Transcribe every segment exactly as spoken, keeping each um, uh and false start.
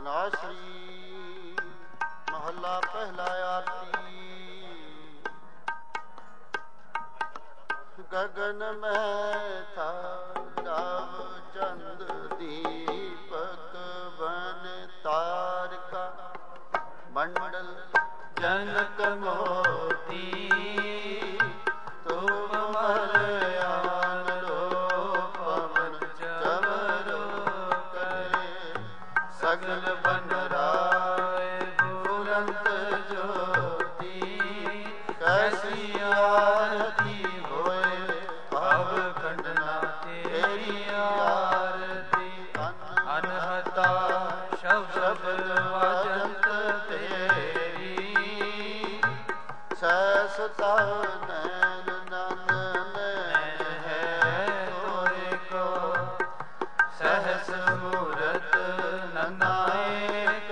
ਸਤਨਾਸ਼ਰੀ ਮਹੱਲਾ ਪਹਿਲਾ ਆਰਤੀ। ਗਗਨ ਮੈਂ ਥਾ ਰਵ ਚੰਦ ਦੀਪਕ ਬਨ ਤਾਰਕਾ ਮੰਡਲ ਜਨਕ ਮੋਤੀ ਤੁਮ ਮਲਯਾਨ ਲੋ ਪਵਨ ਚਵਰੋ ਕਰੇ ਸਗਲ ਬਨ ਰਾਏ ਬੁਲੰਦ ਜੋਤੀ ਕੈਸੀ ਆਰਤੀ ਹੋਏ ਭਵ ਖੰਡਨਾ ਤੇਰੀ ਆਰਤੀ। ਅਨਹਤਾ ਸ਼ਬਦ ਵਜੰਤ ਤੇਰੀ ਸੈਸਤਾ ਨੈਣ ਨਨ ਹੈ ਤੋਰੇ ਕੋ ਸਹਸ ਮੂਰਤ ਨਨਾਇਕ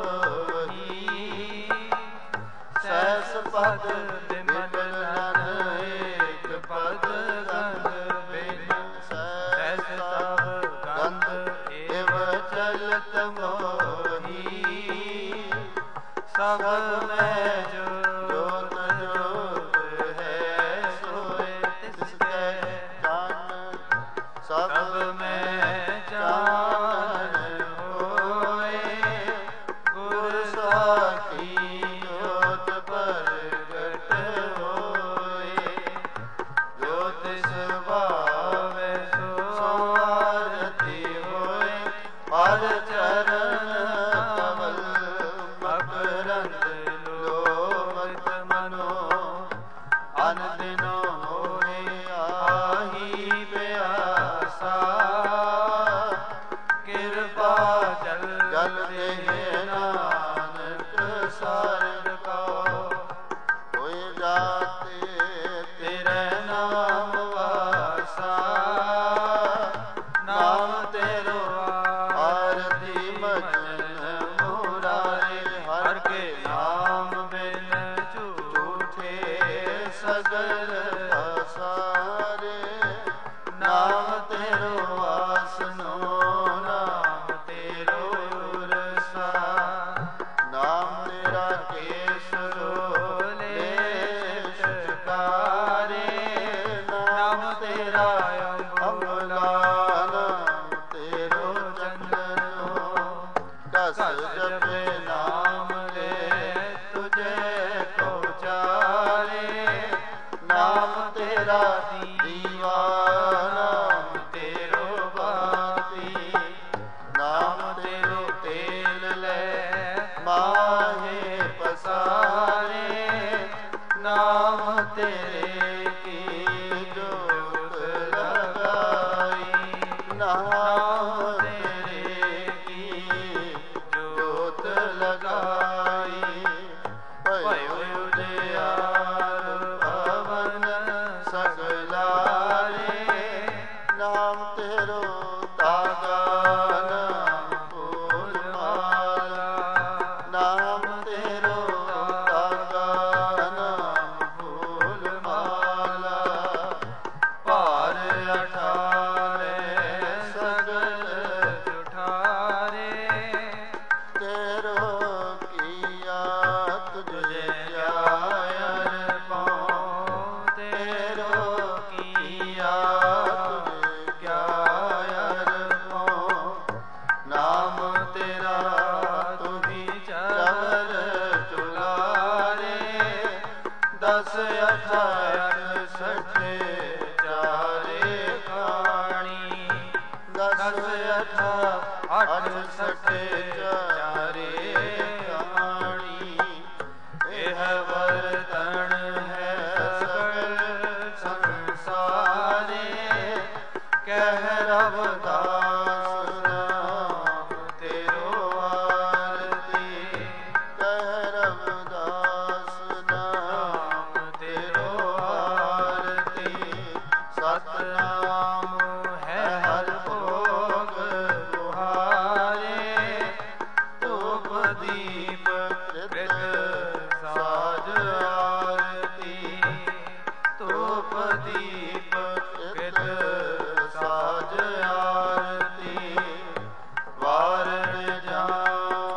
ਤੋਹੀ ਸੈਸ ਪਦ ਬਿਮਲ ਨਨ ਏਕ ਪਦ ਗੰਧ ਬਿਨ ਸੈਸ ਤਵ ਗੰਧ ਇਵ ਚਲਤ ਮੋਹੀ ਸਭ ਮੈਂ ਜੋ ਸਭ ਮੈਂ ਜਾਣ ਹੋਏ ਗੁਰ ਸਾਖੀ ਜੋਤ ਪ੍ਰਗਟ ਹੋਏ ਜੋ ਤਿਸ ਭਾਵੈ ਸੋ ਆਰਤੀ ਹੋਏ ਹਰ ਚਰਨ ਕਮਲ ਮਕਰੰਦ ਲੋਭਤ ਮਨੋ ਅਨ ਦਿਨੋ ਹੋਏ ਆਹੀ ਪਿਆਸਾ ਕਿਰਪਾ ਜਲ ਜਲ ਦੇ ਨਾਨਕ ਸਾਰੰਗ ਕੋ ਹੋਏ ਜਾਤੇ ਤੇਰੇ ਨਾਮ ਵਾਸਾ ਨਾਮ ਤੇਰੋ ਆਰਤੀ ਮਜਨ ਮੁਰਾਰੇ ਹਰ ਕੇ ਨਾਮ ਬਿਨ ਝੂਠੇ ਸਗਲ ਸਾਰੇ ਨਾਮ ਤੇਰੋ ਆਸਨੋ ਨਾਮ ਤੇਰੋ ਰਸਾ ਨਾਮ ਤੇਰਾ ਕੇਸਰੋ ਲੈ ਸ਼ਕਾਰੇ ਨਾਮ ਤੇਰਾ ਅੰਬਲਾ ਨਾਮ ਤੇਰੋ ਚੰਦਨੋ ਕਸ ਜਪੇ ਨਾਮ ਲੈ ਤੁਝੇ ਕੋ ਚਾਰੇ ਨਾਮ ਤੇਰਾ ਦੀਵਾ ਨਾਮ ਤੇਰੋ ਬਾਤੀ ਨਾਮ ਤੇਰੋ ਤੇਲ ਲੈ ਮਾਹੇ ਪਸਾਰੇ ਨਾਮ ਤੇਰੇ ਕੀ ਜੋਤ ਲਗਾਈ ਨਾਮ ਤੇਰੇ ਕੀ ਜੋਤ ਲਗਾਈ ਭਇਓ ਉਜਿਆਰ ਭਵਨ ਸਗਲਾਰੇ ਨਾਮ ਤੇਰੋ ਤਾਗਾ ਨਾਮ ਫੂਲ ਮਾਲਾ ਨਾਮ ਤੇਰੋ ਤਾਗਾ ਨਾਮ ਫੂਲ ਮਾਲਾ ਭਾਰ ਅਠਾਰੇ ਸਗਲ ਜੁਠਾਰੇ ਤੇਰੋ ਕੀਆ ਤੁਝੇ ਆਇਰ ਪਾਉ ਤੇਰੋ ਕੀਆ ਤੁਝੇ ਕਿਆ ਅਰ ਪਾਉ ਨਾਮ ਤੇਰਾ ਤੁਹੀ ਚਰ ਚੁਲਾਰੇ ਦਸ ਅਠਾਰ ਸਠੇ ਚਾਰੇ ਖਾਣੀ ਦਸ ਅਠਾ ਅੱਠ ਸਠੇ ਚਾਰੇ ਖਾਣੀ ਇਹ ਵਰਤਣ ਹੈ ਸਗਲ ਸੰਸਾਰੇ ਕਹਿ ਰਵਦਾਸ ਨਾਮ ਤੇਰੋ ਆਰਤੀ ਕਹਿ ਰਵਦਾਸ ਨਾਮ ਤੇਰੋ ਆਰਤੀ ਸਤਨਾਮ ਹੈ ਹਰ ਭੋਗ ਦੁਹਾਰੇ ਧੂਪ ਦੀਪ ਕ੍ਰਿਤ ਸਾਜ ਆਰਤੀ ਧੂਪ ਦੀਪ ਕ੍ਰਿਤ ਸਾਜ ਆਰਤੀ ਵਾਰਨ ਜਾ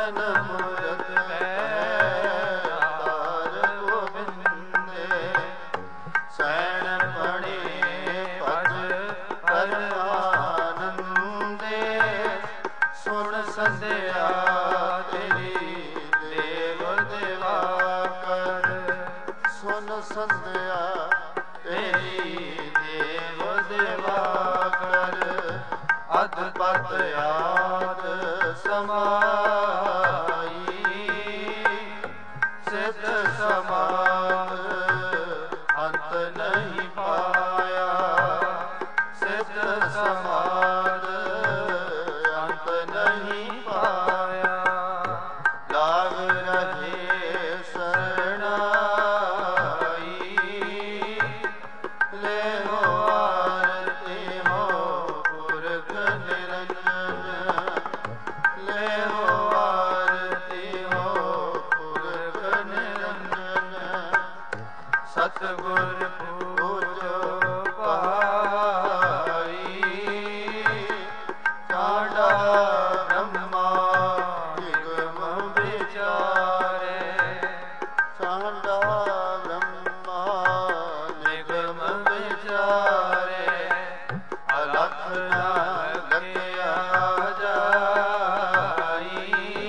ਜਨ ਮੂਰਤ ਹੈ ਤਾਰ ਗੋਬਿੰਦੇ ਸੈਣ ਪਣੇ ਭਜ ਪਰਮਾਨੰਦੇ ਸੁਣ ਸੰਧਿਆ ਤੇਰੀ ਦੇਵ ਦਿਵਾਕਰ ਸੁਣ ਸੰਧਿਆ ਤੇਰੀ ਦੇਵ ਦਿਵਾਕਰ ਅਦਭੁਤ ਆਦ ਸਮਾਈ ਸਿੱਧ ਸਮਾਦ ਅੰਤ ਨਹੀਂ ਪਾਇਆ ਸਿੱਧ ਸਮਾਦ ਅੰਤ ਨਹੀਂ ਪਾਇਆ ਲਾਗ ਰਹੇ ਸਰਣਾਈ ਲੈ ਹੋ ਆਰਤੀ ਹੋ ਪੁਰਖ ਨਿਰੰਜਨ ਲੈ ਹੋ ਆਰਤੀ ਹੋ ਪੁਰਖ ਨਿਰੰਜਨ ਸਤਿਗੁਰ ਪੂਜੋ ਪਾਈ ਕਾਂਡਾ ਬ੍ਰਹਮਾ ਨਿਗਮ ਵਿਚਾਰੇ ਕਾਂਡਾ ਬ੍ਰਹਮਾ ਨਿਗਮ ਵਿਚਾਰੇ ਅਲਖ ਨਾ ਲਖਿਆ ਜਾਈ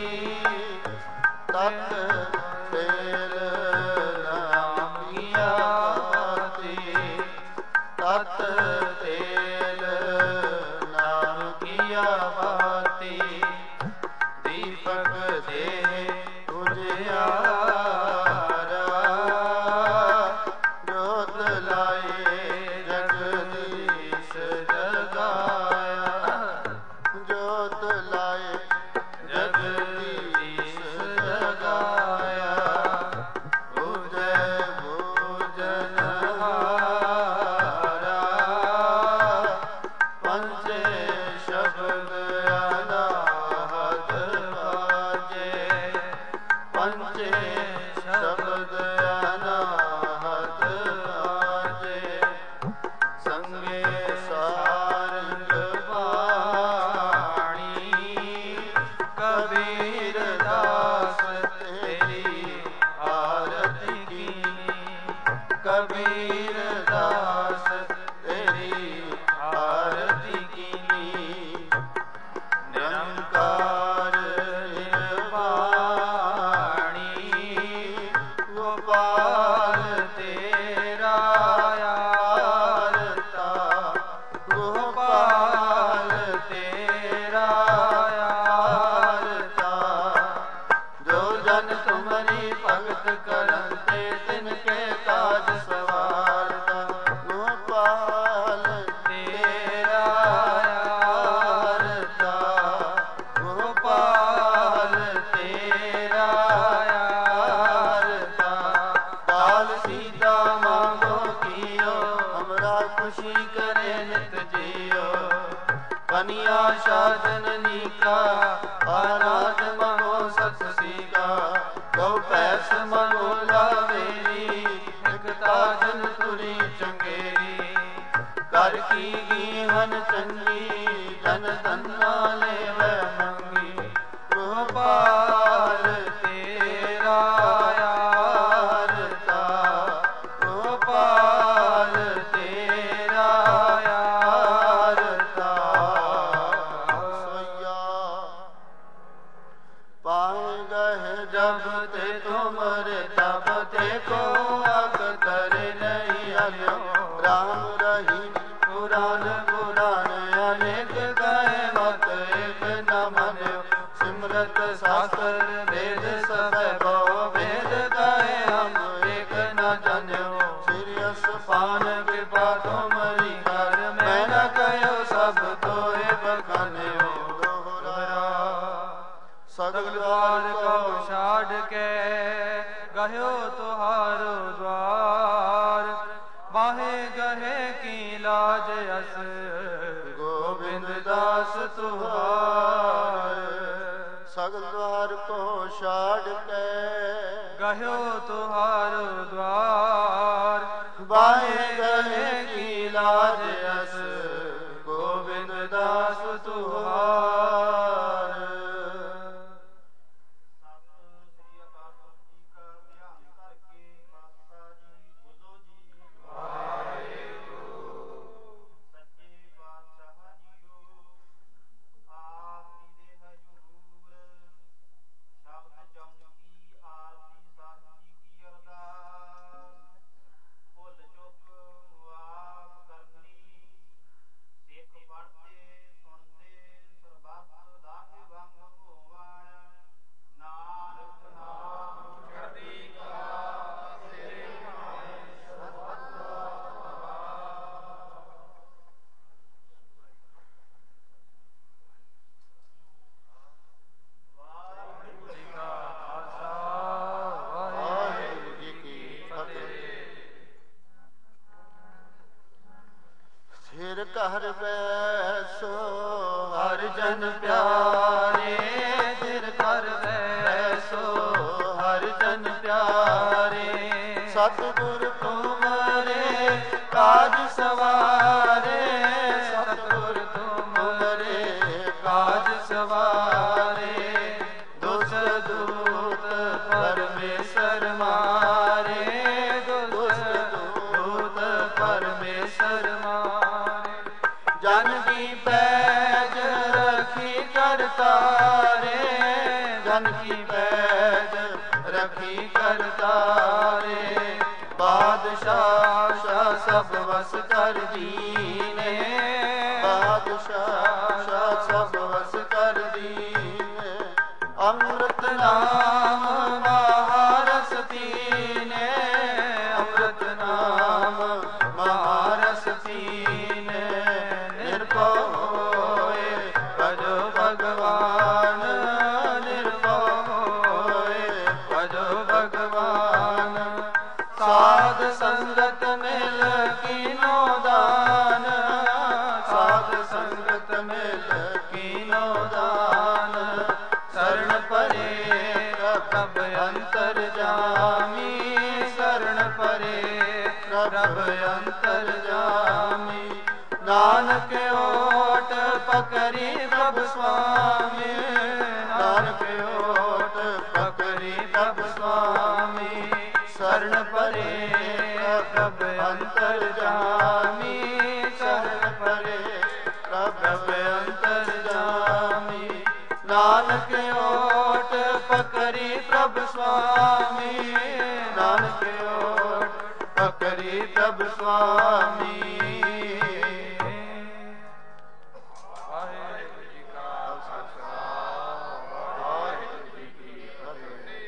ਤਤ ਤੇਲ ਨਾਮ ਕੀਆ ਬਾਤੀ ਤਤ ਤੇਲ ਨਾਮ ਕੀਆ ਬਾਤੀ ਦੀਪਕ ਦੇ ਉਜਿਆਰਾ ਜੋਤ ਲਾਏ ਜਗਦੀਸ਼ ਜਗਾਇਆ ਜੋਤ ਲਾਏ ਜਗਦੀਸ਼ ਜਗਾਇਆ ਬੁਝੈ ਬੁਝਨਹਾਰਾ ਪੰਚੇ ਸ਼ਬਦ ਅਨਾਹਤ ਬਾਜੇ ਪੰਚੇ ਸ਼ਬਦ ਅਨਾਹਤ ਬਾਜੇ ਸੰਗੇ ਸਾਰੰਗ ਬਾਣੀ ਕਬੀਰ ਦਾਸ ਤੇਰੀ ਆਰਤੀ ਕੀਨੀ ਕਬੀਰ ਦਾਸ ਤੇਰੀ ਆਰਤੀ ਕੀਨੀ ਨਿਰੰਕਾਰ ਨਿਰਵਾਣੀ ਗੋਪਾਲ ਤੇਰਾ ਆਰਤਾ ਗੋਪਾਲ ਤੇਰਾ ਆਰਤਾ ਜੋ ਜਨ ਤੁਮਰੀ ਭਗਤ ਕਰਨ ਤੇ ਤਿਨ ਕੇ ਕਾਜ ਸਵਾਰਦਾ ਗੋਪਾਲ ਤੇਰਾ ਆਰਤਾ ਗੋਪਾਲ ਤੇਰਾ ਆਰਤਾ ਕਾਲ ਸੀਤਾ ਮੰਗੋ ਕੀਓ ਹਮਰਾ ਖੁਸ਼ੀ करे नित जियो कनिया शाजननी का आराध मनो सत सीका गौ पैस मनो लावेरी एकता जन तुरी चंगेरी कर की गीहन चंगी जन धन्ना लेवे मंगी गोपाल तेरा आरता गोपाल तेरा आरता सोया पाए गए जब ते तुमरे तब ते को अख्तर नहीं आयो राम रही पुराण पुराण अनेक गए मत एक न मान्यो सिमरत शास्त्र वेद सब बहु वेद गए हम एक न जान्यो सीरियस पान कृपा तुमरी कर मैं न कहो सब तोए बखान्यो दोहरा सगल द्वार को छाड़ के गयो तुहारो द्वार बाहे गहे की लाज अस गोविंद दास तुहार सगल द्वार को छाड़ के गयो तुहारो द्वार बाहे गहे की लाज अस गोविंद दास तुहार ਜਿਰ ਘਰ ਬੈਸੋ ਹਰ ਜਨ ਪਿਆਰੇ, ਜਿਰ ਘਰ ਬੈਸੋ ਹਰ ਜਨ ਪਿਆਰੇ। ਸਤਿਗੁਰ ਤੁਮਰੇ ਕਾਜ ਸਵਾਰੇ, ਸਤਿਗੁਰ ਤੁਮਰੇ ਕਾਜ ਸਵਾਰੇ। ਦੁਸ਼ਟ ਦੂਤ ਪਰਮੇਸ਼ਰ ਮਾਰੇ, ਦੁਸ਼ਟ ਦੂਤ ਪਰਮੇਸ਼ਰ ਮਾਰੇ। ਜਨ ਕੀ ਪੈਜ ਰਖੀ ਕਰਤਾਰੇ, ਜਨ ਕੀ ਪੈਜ ਰਖੀ ਕਰਤਾਰੇ। ਬਾਦਸ਼ਾਹ ਸ਼ਾਹ ਸਭ ਵਸ ਕਰ ਦੀਨੇ, ਬਾਦਸ਼ਾਹ ਸ਼ਾਹ ਸਭ ਵਸ ਕਰ ਦੀਨੇ। ਅੰਮ੍ਰਿਤ ਨਾਮ ਮਹਾਰਸ ਪੀਨੇ, ਅੰਮ੍ਰਿਤ ਨਾਮ ਮਹਾਰਸ ਪੀਨੇ। ਨਿਰਭਉ ਹੋਏ ਭਜੋ ਭਗਵਾਨ, ਨਿਰਭਉ ਹੋਏ ਭਜੋ ਭਗਵਾਨ। ਸਾਧ ਸੰਗਤ ਮਿਲ ਕੀਨੋ ਦਾਨ, ਸਾਧ ਸੰਗਤ ਮਿਲ ਕੀਨੋ ਦਾਨ। ਸਰਣ ਪਰੇ ਪ੍ਰਭ ਅੰਤਰ ਜਾਮੀ, ਸਰਣ ਪਰੇ ਪ੍ਰਭ ਅੰਤਰ ਜਾਮੀ। ਨਾਨਕ ਓਟ ਪਕਰੀ ਪ੍ਰਭ ਸੁਆਮੀ, ਨਾਨਕ ਓਟ ਪਕਰੀ ਪ੍ਰਭ ਸੁਆਮੀ। ਸਰਣ ਪਰੇ ਪ੍ਰਭ ਅੰਤਰ ਜਾਮੀ, ਸਰਣ ਪਰੇ ਪ੍ਰਭ ਅੰਤਰ ਜਾਮੀ। ਨਾਨਕ ਓਟ ਪਕਰੀ ਪ੍ਰਭ ਸੁਆਮੀ, ਨਾਨਕ ਓਟ ਪਕਰੀ ਪ੍ਰਭ ਸੁਆਮੀ। ਵਾਹਿਗੁਰੂ ਜੀ ਕਾ ਖਾਲਸਾ, ਵਾਹਿਗੁਰੂ ਜੀ ਕੀ ਫਤਿਹ।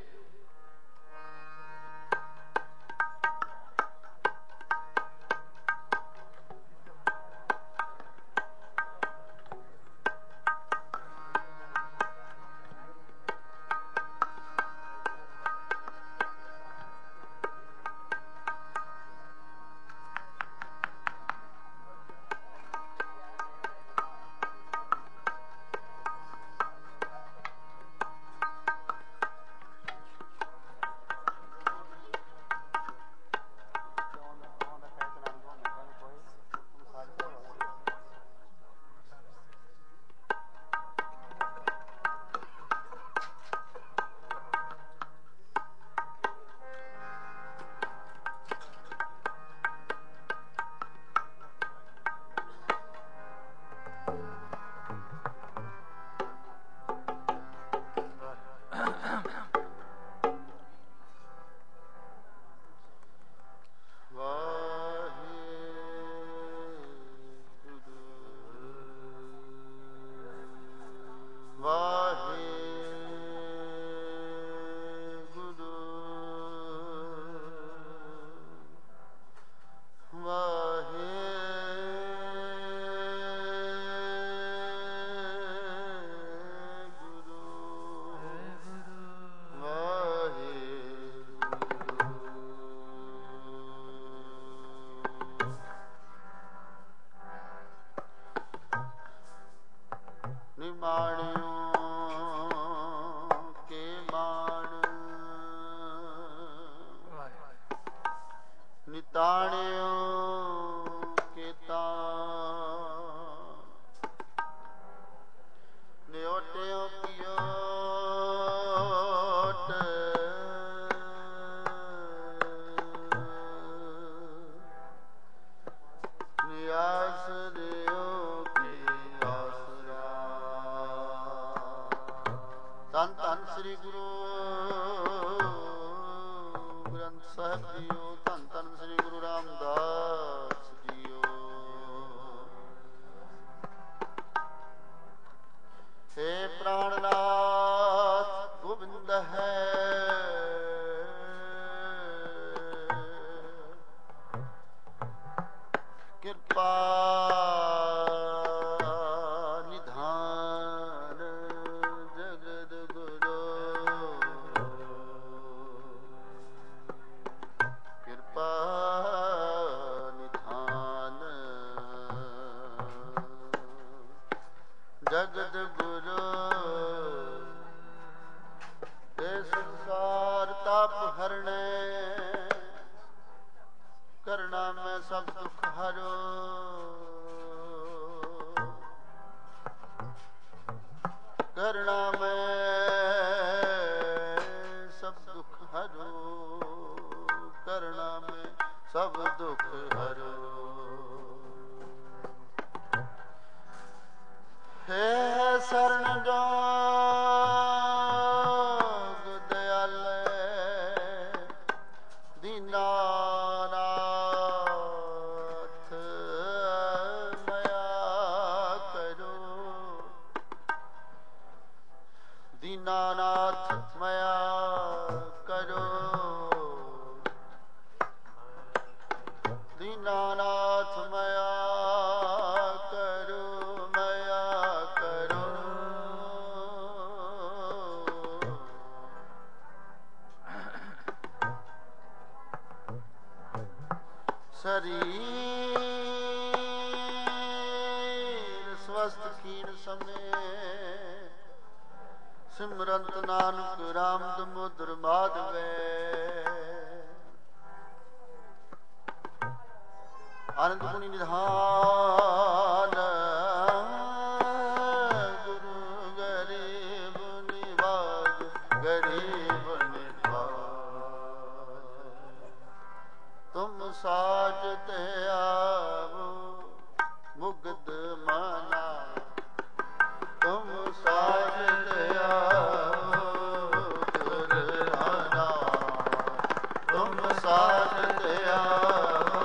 ਨਿਤਾਣਿਓ ਕੀਤਾ ਨਿਓਟਿਓ ਕਿਓਟ ਨਿਆਸ ਦਿਓ ਕੀ ਆਸਰਾ। ਧੰਨ ਧੰਨ ਸ੍ਰੀ ਗੁਰੂ ਗ੍ਰੰਥ ਸਾਹਿਬ ਜੀਓ, ਧੰਨ ਧੰਨ ਸ੍ਰੀ ਗੁਰੂ ਰਾਮਦਾਸ ਜੀਓ। हे प्राणनाथ गोविंद है कृपा निधान जगद गुरु कृपा निधान ਗੁਰੂ ਤੇ ਸੰਸਾਰ ਤਾਪ ਹਰਣੇ ਕਰਨਾ ਮੈਂ ਸਭ ਦੁਖ ਹਰੋ ਕਰਨਾ ਮੈਂ ਸਭ ਦੁਖ ਹਰੋ ਕਰਨਾ ਮੈਂ ਸਭ ਦੁਖ ਹਰੋ ਹੈ ਸਰਣ ਜੋਗ ਦਇਆਲੇ ਦੀਨਾਨਾਥ ਮਇਆ ਕਰੋ ਦੀਨਾਨਾਥ ਮਇਆ ਕਰੋ ਦੀਨਾਨਾਥ ਮਇਆ ਕਰੋ ਮਇਆ ਕਰੋ ਸਰੀਰ ਸਵਸਥ ਖੀਨ ਸਮੇ ਸਿਮਰੰਤ ਨਾਨਕ ਰਾਮ ਦਮੋਦਰ ਮਾਧਵੇ ਆਨੰਦ ਗੁਣੀ ਨਿਧਾਨ ਗੁਰੂ ਗਰੀਬ ਨਿਵਾਜ ਗਰੀਬ ਨਿਵਾਜ ਤੁਮ ਸਾਜ ਤੇ ਆਵੋ ਮੁਗਧ ਮਨਾ ਤੁਮ ਸਾਜ ਤੇ ਆਵੋ ਗੁਰਹਾਨਾ ਤੁਮ ਸਾਜ ਤੇ ਆਵੋ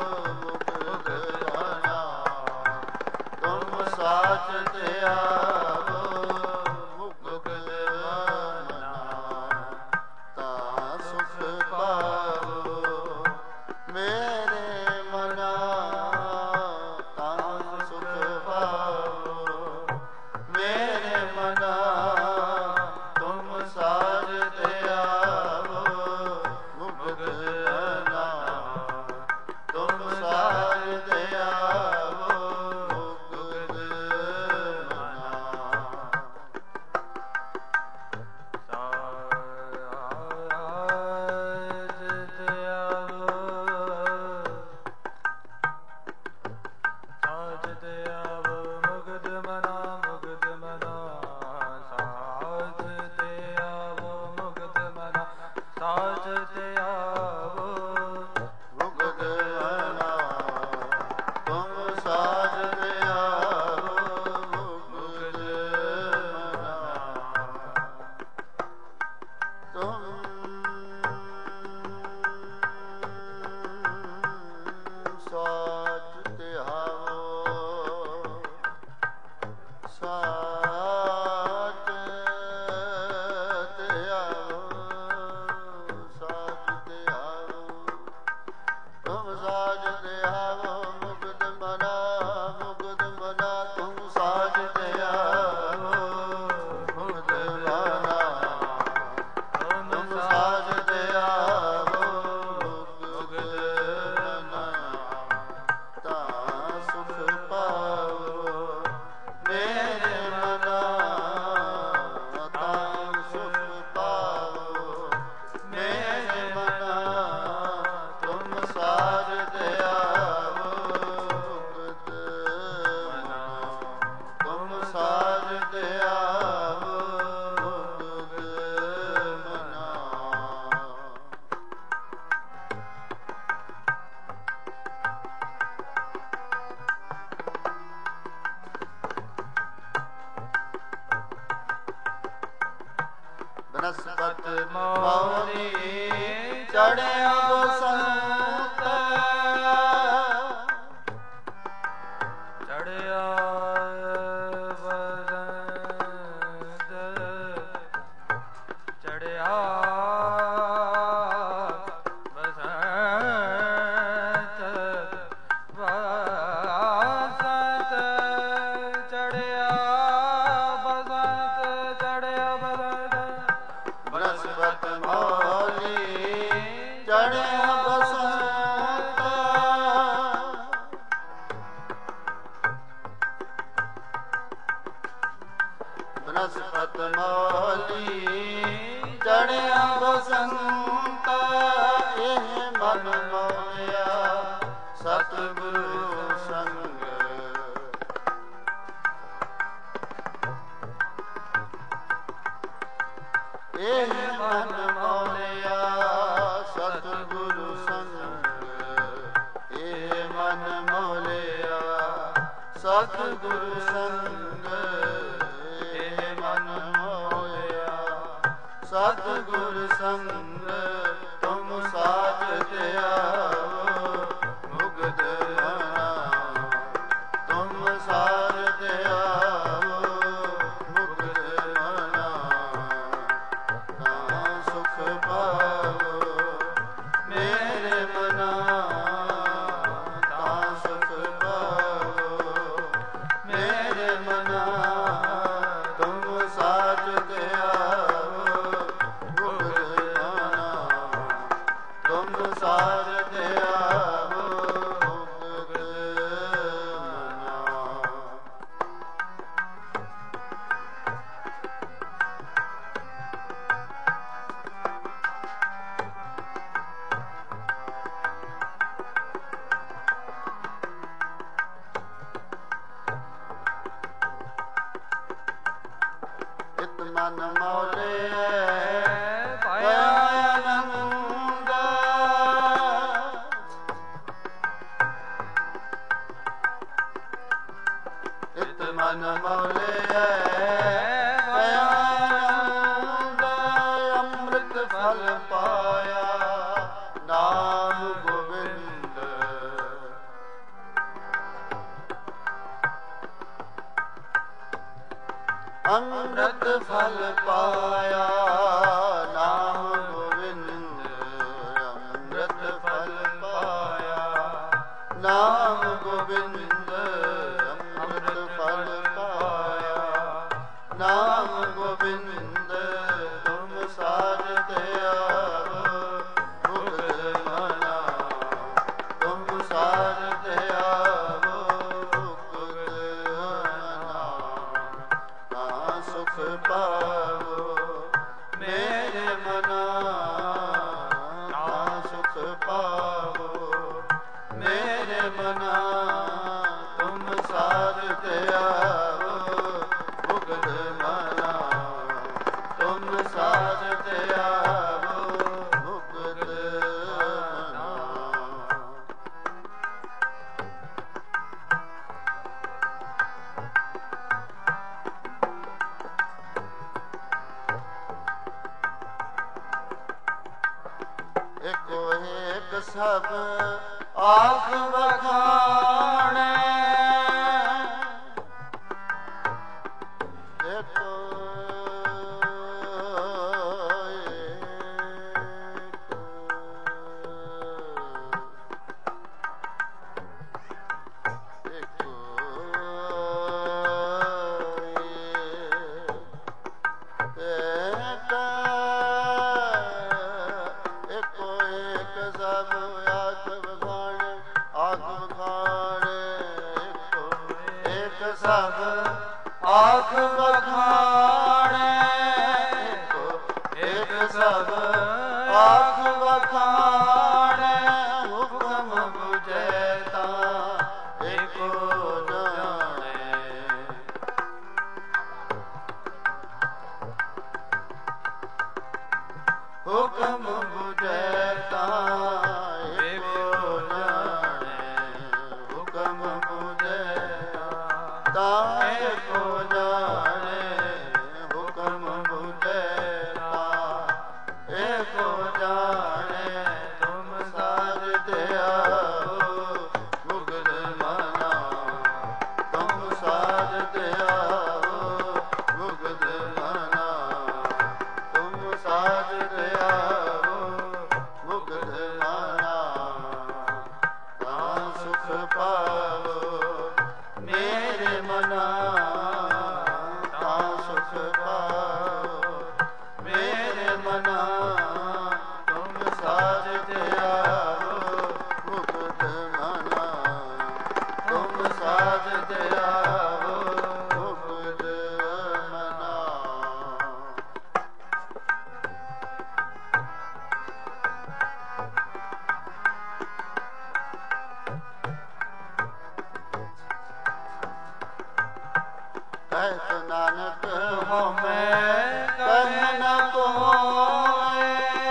ਸਾਚ ਤੇ ਆਵੋ ਮੁਕਤ ਮਨਾ ਤਾ ਸੁਖ ਪਾਵੋ ਮੇਰੇ ਮਨਾ ਤਾ ਸੁਖ ਪਾਵੋ ਮੇਰੇ ਮਨਾ ਤੁਮ ਸਾਜ ਤੇ ਆਵੋ ਮੁਕਤ ਮਨਾ ਤੁਮ ਸਾਜ ਤੇ ਆਵੋ ਬਨਸਪਤ ਮੌਲੀ ਚੜਿਆ ਬਸੰਤ ਚੜਿਆ ਬਸੰਤ ਚੜਿਆ ਬਸੰਤ ਬਸੰਤ ਚੜਿਆ ਬਸੰਤ ਚੜਿਆ ਬਸੰਤ ਬਨਸਪਤ ਮੌਲੀ ਚੜਿਆ ਬਸੰਤ ਬਨਸਪਤ ਮੌਲੀ ਚੜਿਆ ਬਸੰਤ ਇਹ ਮਨ ਮੋਲਿਆ ਸਤਿਗੁਰੂ ਸੰਗ ਇਹ ਮਨ ਮੋਲਿਆ ਸਤਿਗੁਰੂ ਸੰਗ ਇਹ ਮਨ ਮੋਲਿਆ ਸਤਿਗੁਰੂ ਸੰਗ ਇਹ ਮਨ ਮੋਲਿਆ ਸਤਿਗੁਰੂ ਸੰਗ ਤੁਮ ਸਾਜ ਤੇ ਆਵੋ ਮੁਕਤ ਮਨਾ ਤੁਮ ਸਾਜ ਤੇ ਆਵੋ ਮੁਕਤ ਮਨਾ ਤਾਂ ਸੁਖ ਪਾਵੋ ਮੇਰੇ ਮਨਾ ਤਾਂ ਸੁਖ ਪਾਵੋ ਮੇਰੇ ਮਨਾ ਤੁਮ ਸਾਜ ਤੇ ਆਵੋ ਮੁਕਤ ਮਨਾ ਤੁਮ ਸਾਜ ਤੇ ਆਵੋ ਮੁਕਤ ਮਨਾ। ਇਤ ਮਨ ਮੌਲੇ ਪਾਇਆ ਆਨੰਦ ਇਤ ਮਨ ਮੌਲੇ ਪਾਇਆ ਆਨੰਦ ਅੰਮ੍ਰਿਤ ਫਲ ਪਾਇਆ ਨਾਮ ਗੋਬਿੰਦ ਅੰਮ੍ਰਿਤ ਫਲ ਪਾਇਆ ਨਾਮ ਗੋਬਿੰਦ ਅੰਮ੍ਰਿਤ ਫਲ ਪਾਇਆ ਨਾਮ ਗੋਬਿੰਦ ਅੰਮ੍ਰਿਤ ਫਲ ਪਾਇਆ ਨਾਮ ਗੋਬਿੰਦ ਤੁਮ ਸਾਜ ਤੇ ਆਵੋ ਮੁਕਤ ਮਨਾ ਤੁਮ ਸਾਜ ਤੇ ਆਵੋ ਮੁਕਤ ਮਨਾ ਤਾਂ ਸੁਖ ਪਾਵੋ ਮੇਰੇ ਮਨਾ ਤਾਂ ਸੁਖ ਪਾਵੋ ਮੇਰੇ ਮਨਾ ਤੁਮ ਸਾਜ ਤੇ ਆਵੋ ਮੁਕਤ ਮਨਾ ਤੁਮ ਸਾਜ ਤੇ ਆਵੋ ਮੁਕਤ ਮਨਾ। ਏਕੋ ਏਕ ਸਭ ਆਖ ਵਖਾਣੈ ਏਕੋ ਏਕ ਏਕੋ ਏਕ ਏਕੋ ਏਕ ਸਭ ਆਖ ਵਖਾਣੈ ਆਖ ਵਖਾਣੈ ਏਕੋ ਏਕ ਸਭ ਆਖ ਵਖਾਣੈ ਏਕੋ ਏਕ ਸਭ ਆਖ ਵਖਾਣੈ ਹੁਕਮ ਬੁਝੈ ਤਾਂ ਏਕੋ ਜਾਣੈ ਹੁਕਮ ਬੁਝੈ ਤਾਂ ਏਕੋ ਜਾਣੈ ਹੁਕਮ ਬੁਝੈ ਤਾਂ ਏਕੋ ਜਾਣੈ ਹੁਕਮ ਬੁਝੈ ਤਾਂ ਏਕੋ ਜਾਣੈ ਤੁਮ ਸਾਜ ਤੇ ਆਵੋ ਮੁਕਤ ਮਨਾ ਤੁਮ ਸਾਜ ਤੇ ਆਵੋ ਮੁਕਤ ਮਨਾ ਤੁਮ ਸਾਜ ਤੇ ਆਵੋ ਮੁਕਤ ਮਨਾ ਤਾਂ ਸੁਖ ਪਾਵੋ ਮੇਰੇ ਮਨਾ ਤਾਂ ਸੁਖ ਪਾਵੋ ਮੇਰੇ ਮਨਾ ਤੁਮ ਸਾਜ ਤੇ ਆਵੋ ਮੁਕਤ ਮਨਾ ਤੁਮ ਸਾਜ ਤੇ ਆਵੋ ਮੁਕਤ ਮਨਾ। ਨਾਨਕ ਹਉਮੈ ਕਹਿ ਨ ਕੋਇ।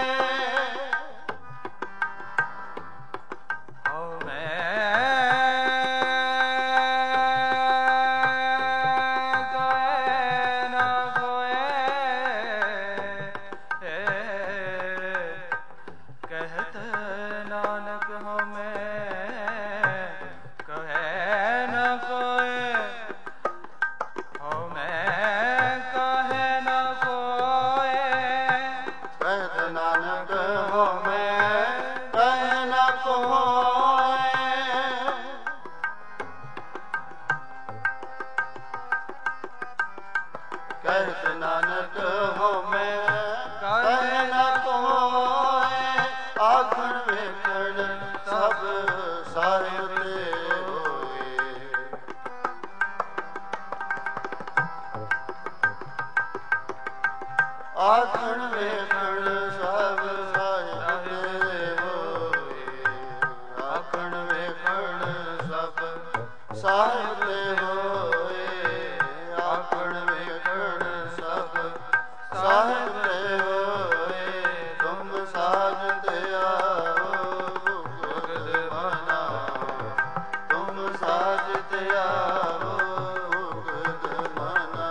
ਕਹਿਤ ਨਾਨਕ ਹਉਮੈ ਕਹਿ ਨ ਕੋਇ। ਆਖਣ ਵੇਖਣ ਸਭ ਸਾਹਿਬ ਤੇ ਹੋਏ। ਆਖਣ ਵੇਖਣ ਸਭ ਸਾਹਿਬ ਤੇ ਹੋਏ। ਆਖਣ ਵੇਖਣ ਸਭ ਸਾਹਿਬ ਤੇ ਹੋਏ। ਆਖਣ ਵੇਖਣ ਸਭ ਸਾਹਿਬ ਤੇ ਹੋਏ। ਤੁਮ ਸਾਜ ਤੇ ਆਓ ਭੁਗਤ ਮਨਾ। ਤੁਮ ਸਾਜ ਤੇ ਆਓ ਭੁਗਤ ਮਨਾ।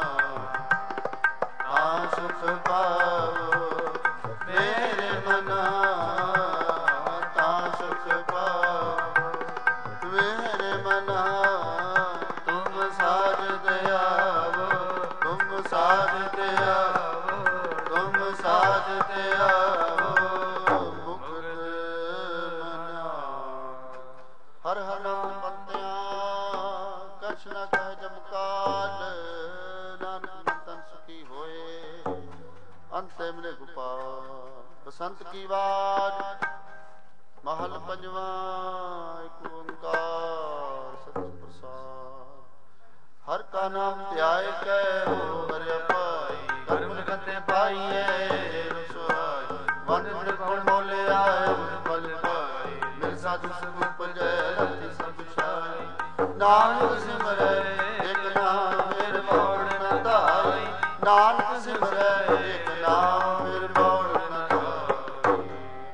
ਤਾਂ ਸੁਖ ਪਾਓ ਮੇਰੇ ਮਨਾ। ਤਾਂ ਸੁਖ ਪਾਓ ਮੇਰੇ ਮਨਾ। ਤੁਮ ਸਾਜ ਤੇ ਆਵੋ ਤੁਮ ਸਾਜ ਤੇ ਆਵੋ ਤੁਮ ਸਾਜ ਤੇ ਆਵੋ ਮੁਕਤ ਮਨਾ। ਹਰ ਹਰ ਨਾਮ ਬੰਦਿਆਂ ਕਛ ਨ ਕਹਿ ਜਮਕਾਲ। ਨਾਨਕ ਤਨ ਸੁਖੀ ਹੋਏ ਅੰਤੇ ਮਿਲੇ ਗੋਪਾਲ। ਬਸੰਤ ਕੀ ਵਾਰ ਮਹਲ ਪੰਜਵਾ ਏਕ ਓੰਕਾਰ ਸਤਿ ਪ੍ਰਸਾਦ। ਹਰ ਕਾ ਨਾਮ ਧਿਆਇ ਕੈ ਹੋ ਹਰਿ ਪਾਈ। ਕਰਮ ਕਤੇ ਪਾਈਐ ਰਸੋਈ। ਵੰਦ ਤ੍ਰਿਕੋਣ ਮੋਲੇ ਆਏ ਫਲ ਪਾਈ। ਮਿਲ ਸਾਧੂ ਸੰਗ ਉਪਜੈ ਰਤੀ ਸਭ ਛਾਈ। ਨਾਨਕ ਸਿਮਰੈ ਏਕ ਨਾਮ ਮੇਰ ਬੋੜ ਨ ਧਾਈ। ਨਾਨਕ ਸਿਮਰੈ ਏਕ ਨਾਮ ਮੇਰ ਬੋੜ ਨ ਧਾਈ।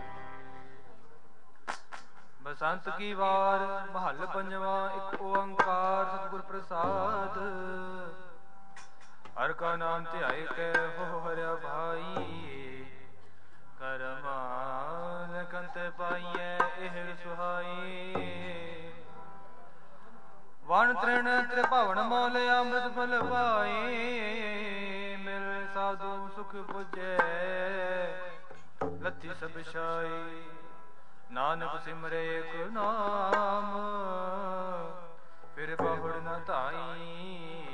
ਬਸੰਤ ਕੀ ਵਾਰ ਮਹੱਲ ਪੰਜਵਾ ਇੱਕ ਓੰਕਾਰ ਸਤਿਗੁਰ ਪ੍ਰਸਾਦ। ਹਰ ਕਾ ਨਾਮ ਧਿਆਏ ਕੈ ਹੋ ਹਰਿਆ ਭਾਈ। ਕਰਮਾਨ ਕੰਤ ਪਾਈਐ ਇਹ ਸੁਹਾਈ। ਵਣ ਤ੍ਰਿਣ ਤ੍ਰਿਭਵਨ ਮੋਲ ਅੰਮ੍ਰਿਤ ਫਲ ਪਾਈ। ਮਿਲ ਸਾਧੂ ਸੁਖ ਪੁਜੈ ਲੱਥੀ ਸਭ ਛਾਈ। ਨਾਨਕ ਸਿਮਰੇ ਏਕ ਨਾਮ ਫਿਰ ਬਹੁੜ ਨ ਧਾਈ।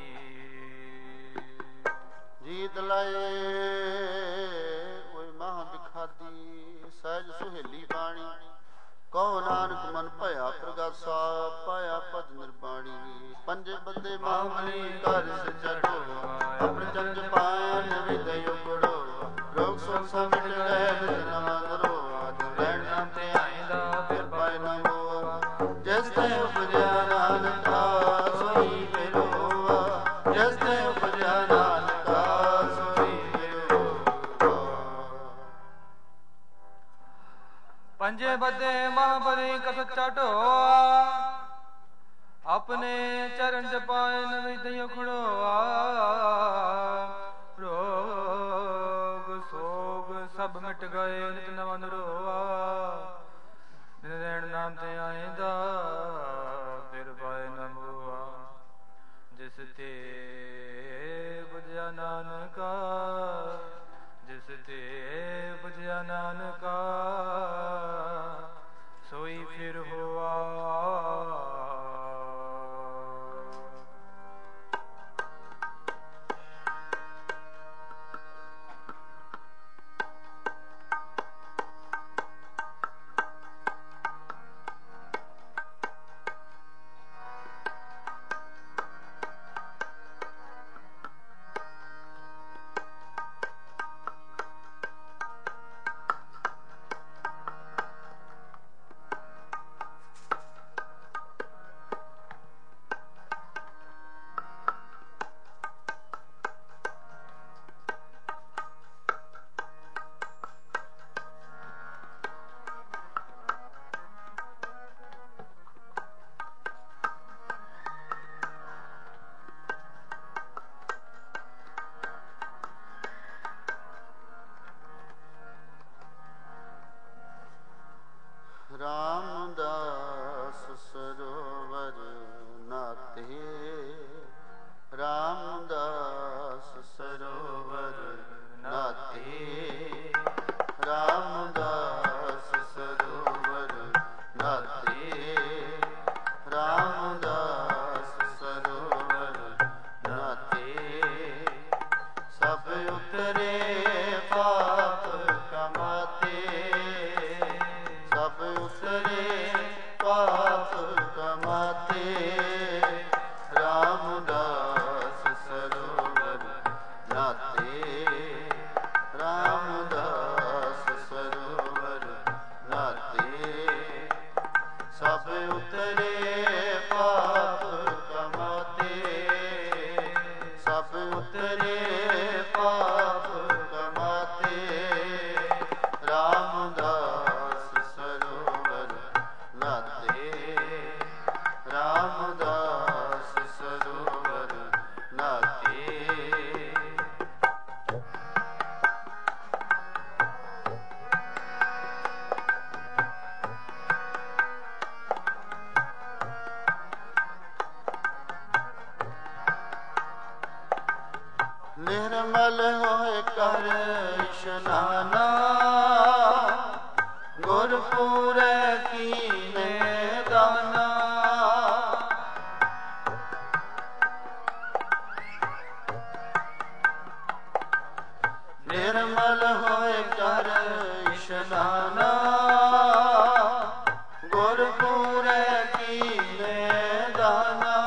ਜੀਤ ਲਏ ਕੋਈ ਮਹਾਂ ਬਿਖਾਦੀ ਸਹਿਜ ਸੁਹੇਲੀ ਬਾਣੀ। ਕਹੋ ਨਾਨਕ ਮਨ ਭਇਆ ਪ੍ਰਗਾਸਾ ਪਾਇਆ ਭਜ ਨਿਰਬਾਣੀ। ਪੰਜੇ ਬੰਦੇ ਮਾਮਲੀ ਕਰ ਸਚਟੋ ਆਪਣੇ ਚੰਜ ਪਾਨ ਵਿਦਿ ਉਗੜੋ। ਰੋਗ ਸੋਗ ਸਭ ਮਿਟ ਗਏ ਵਿਦ ਨ ਮੰਦਰੋ। ਰਹਿਣ ਨਾਮ ਤੇ ਆਇਂਦਾ ਫਿਰ ਪਾਇ ਨ ਮੋਆ। ਜਿਸ ਤੇ ਉਪਜਿਆ ਨਾਨਕਾ ਸੋਈ ਫਿਰ ਹੋਆ। ਜਿਸ ਤੇ ਉਪਜਿਆ ਨਾਨਕਾ ਸੋਈ ਫਿਰ ਹੋਆ। ਪੰਜੇ ਬੱਦੇ ਮਹਾਬਲੀ ਕਾ ਸੱਚਾ ਢੋਆ। ਆਪਣੇ ਚਰਨ ਜਪਾਏ ਨਵਿਦਿ ਉਖੜੋਆ। ਰੋਗ ਸੋਗ ਸਭ ਮਿਟ ਗਏ ਨਿਤ ਨਵਾ ਨਰੋਆ। ਦਿਨ ਰਹਿਣ ਨਾਮ ਤੇ ਆਇਂਦਾ ਫਿਰ ਪਾਏ ਨ ਮੋਆ। ਜਿਸ ਤੇ ਬੁਝਿਆ ਨਾਨਕਾ ਜਿਸ ਤੇ ਬੁਝਿਆ ਨਾਨਕਾ ਸੋਈ ਫਿਰ ਹੋਆ। ਸਭ ਉਤਰੇ ਪਾਪ ਕਮਾਤੇ, ਸਭ ਉਤਰੇ ਪਾਪ ਕਮਾਤੇ, ਰਾਮਦਾਸ ਸਰੋਵਰ ਨਾਤੇ, ਰਾਮਦਾਸ ਸਰੋਵਰ ਨਾਤੇ, ਸਭ ਉਤਰੇ ਪਾਪ ਕਮਾਤੇ, ਸਭ ਉਤਰੇ ਪਾਪ ਕਮਾਤੇ, ਰਾਮਦਾਸ ਸਰੋਵਰ ਨਾਤੇ, ਰਾਮਦਾਸ ਸਰੋਵਰ ਨਾਤੇ। ਨਿਰਮਲ ਹੋਏ ਕਰ ਇਸ਼ਨਾਨਾ, ਗੁਰਪੂਰੈ ਕੀਨੇ ਦਾਨਾ, ਨਿਰਮਲ ਹੋਏ ਕਰ ਇਸ਼ਨਾਨਾ, ਗੁਰਪੂਰੈ ਕੀਨੇ ਦਾਨਾ,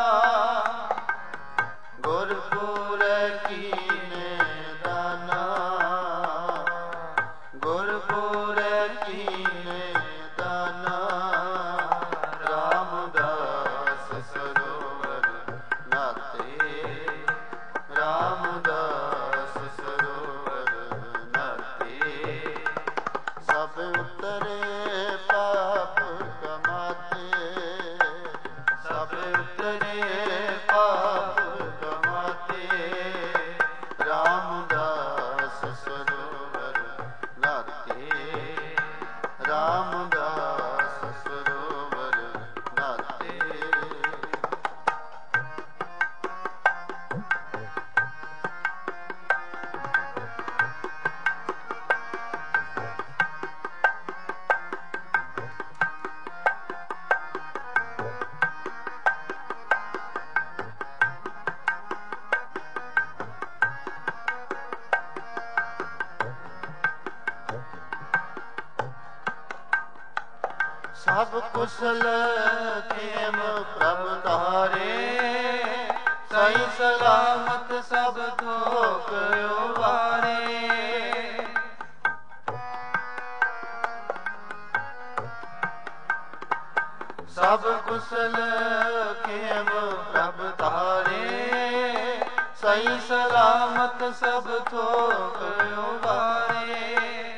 ਗੁਰਪੂਰੈ ਕੀਨੇ ਦਾਨਾ, ਗੁਰਪੂਰੈ ਕੀਨੇ ਦਾਨਾ, ਰਾਮਦਾਸ ਸਰੋਵਰ ਨਾਤੇ, ਰਾਮਦਾਸ ਸਰੋਵਰ ਨਾਤੇ, ਸਭ ਉਤਰੇ ਪਾਪ ਕਮਾਤੇ, ਸਭ ਉਤਰੇ ਪਾਪ ਕਮਾਤੇ, ਰਾਮਦਾਸ ਸਰੋਵਰ ਨਾਤੇ, ਰਾਮਦਾਸ ਸਰੋਵਰ ਨਾਤੇ। ਸਭ ਕੁਸ਼ਲ ਖੇਮ ਪ੍ਰਭ ਤਾਰੇ, ਸਹੀ ਸਲਾਮਤ ਸਭ ਥੋਕ ਉਬਾਰੇ, ਸਭ ਕੁਸ਼ਲ ਖੇਮ ਪ੍ਰਭ ਤਾਰੇ, ਸਹੀ ਸਲਾਮਤ ਸਭ ਥੋਕ ਉਬਾਰੇ,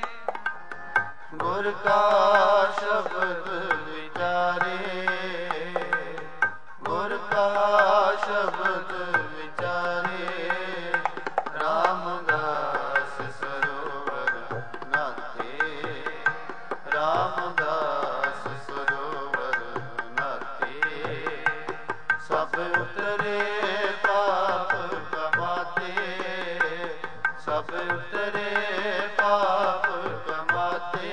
ਗੁਰ ਕਾ ਸ਼ਬਦ ਵਿਚਾਰੇ, ਗੁਰ ਕਾ ਸ਼ਬਦ ਵਿਚਾਰੇ, ਰਾਮਦਾਸ ਸਰੋਵਰ ਨਾਤੇ, ਰਾਮਦਾਸ ਸਰੋਵਰ ਨਾਤੇ, ਸਭ ਉਤਰੇ ਪਾਪ ਕਮਾਤੇ, ਸਭ ਉਤਰੇ ਪਾਪ ਕਮਾਤੇ,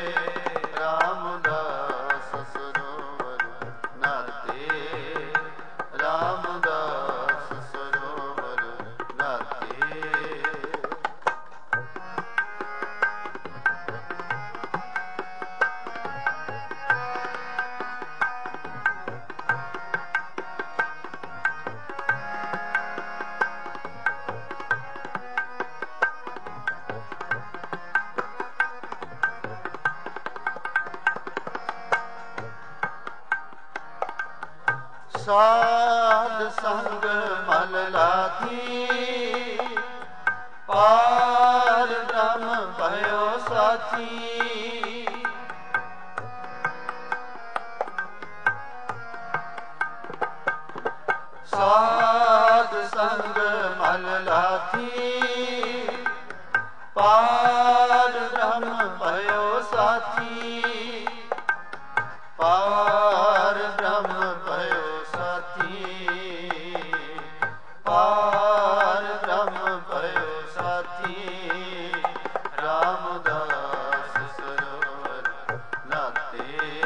ਰਾਮਦਾਸ ਸਰੋਵਰ ਨਾਤੇ, ਰਾਮਦਾਸ ਸਰੋਵਰ ਨਾਤੇ। ਸਾਧ ਸੰਗ ਮਲ ਲਾਥੀ, ਪਾਰ ਬ੍ਰਹਮ ਭਇਓ ਸਾਥੀ, ਸਾਧ ਸੰਗ ਮਲ ਲਾਥੀ, ਪਾਰ ਬ੍ਰਹਮ ਭਇਓ ਸਾਥੀ, ਪਾਰ ਬ੍ਰਹਮ ਭਇਓ ਸਾਥੀ, ਪਾਰ ਬ੍ਰਹਮ ਭਇਓ ਸਾਥੀ, ਰਾਮਦਾਸ ਸਰੋਵਰ ਨਾਤੇ,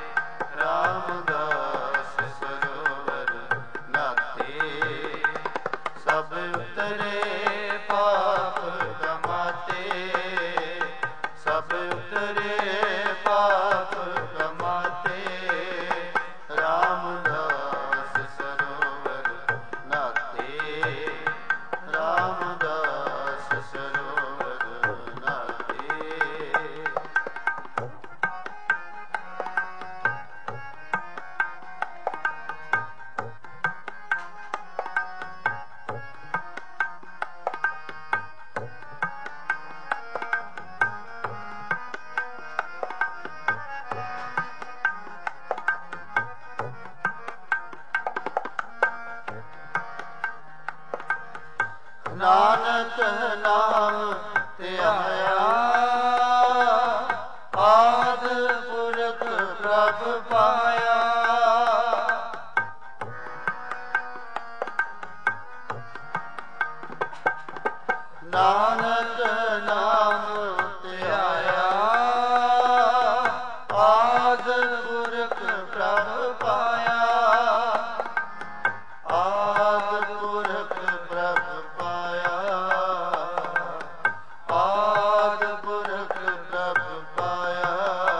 ਰਾਮਦਾਸ ਸਰੋਵਰ ਨਾਤੇ, ਸਭ ਉਤਰੇ ਪਾਰ ਨਾਮ ਧਿਆਇਆ ਆਦ ਪੁਰਖ ਪ੍ਰਭ ਪਾਇਆ ਨਾਨਕ ਨਾਮ ਧਿਆਇਆ ਆਦ ਪੁਰਖ ਪ੍ਰਭ ਪਾਇਆ ਆਦ ਪੁਰਖ ਪ੍ਰਭ ਪਾਇਆ ਆਦ ਪੁਰਖ ਪ੍ਰਭ ਪਾਇਆ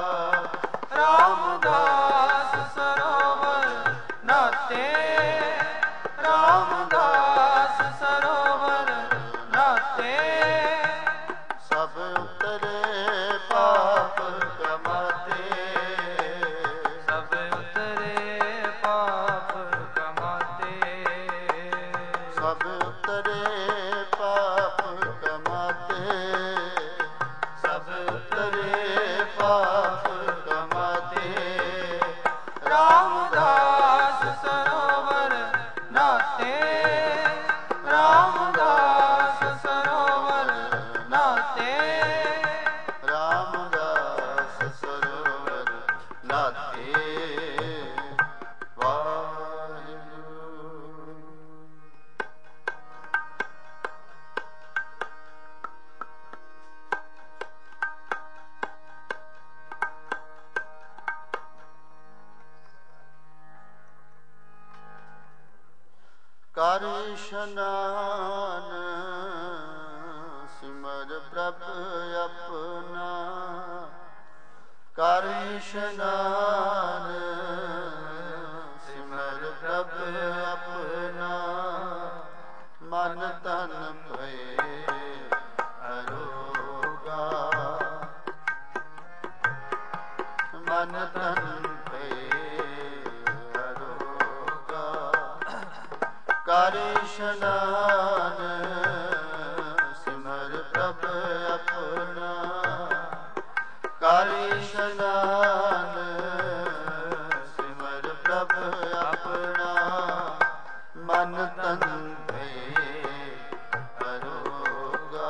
ਰਾਮਦਾਸ ਸਰੋਵਰ ਨਾਤੇ ਰਾਮਦਾਸ ਸਰੋਵਰ ਨਾਤੇ ਸਭ ਉਤਰੇ ਪਾਪ ਕਮਾਤੇ ਸਭ ਉਤਰੇ ਪਾਪ ਕਮਾਤੇ ਸਭ ਉਤਰੇ ਪਾਪ ਕਮਾਤੇ ਸਭ ਉਤਰੇ ਪਾਪ ਕਮਾਤੇ ਰਾਮਦਾਸ ਸਰੋਵਰ ਨਾਤੇ ਰਾਮਦਾਸ ਸਰੋਵਰ ਨਾਤੇ ਰਾਮਦਾਸ ਸਰੋਵਰ ਨਾਤੇ ਵਾਹਿਗੁਰੂ ਕਰ ਇਸ਼ਨਾਨ ਸਿਮਰ ਪ੍ਰਭ ਆਪਣਾ ਕਰ ਇਸ਼ਨਾਨ ਸਿਮਰ ਪ੍ਰਭ ਆਪਣਾ ਮਨ ਤਨ ਭਏ ਅਰੋਗਾ ਮਨ ਤਨ ਭਏ ਅਰੋਗਾ ਕਰ ਇਸ਼ਨਾਨ ਸਿਮਰ ਪ੍ਰਭ ਆਪਣਾ ਕਰ ਇਸ਼ਨਾਨ ਸਿਮਰ ਪ੍ਰਭ ਆਪਣਾ ਮਨ ਤਨ ਭਏ ਅਰੋਗਾ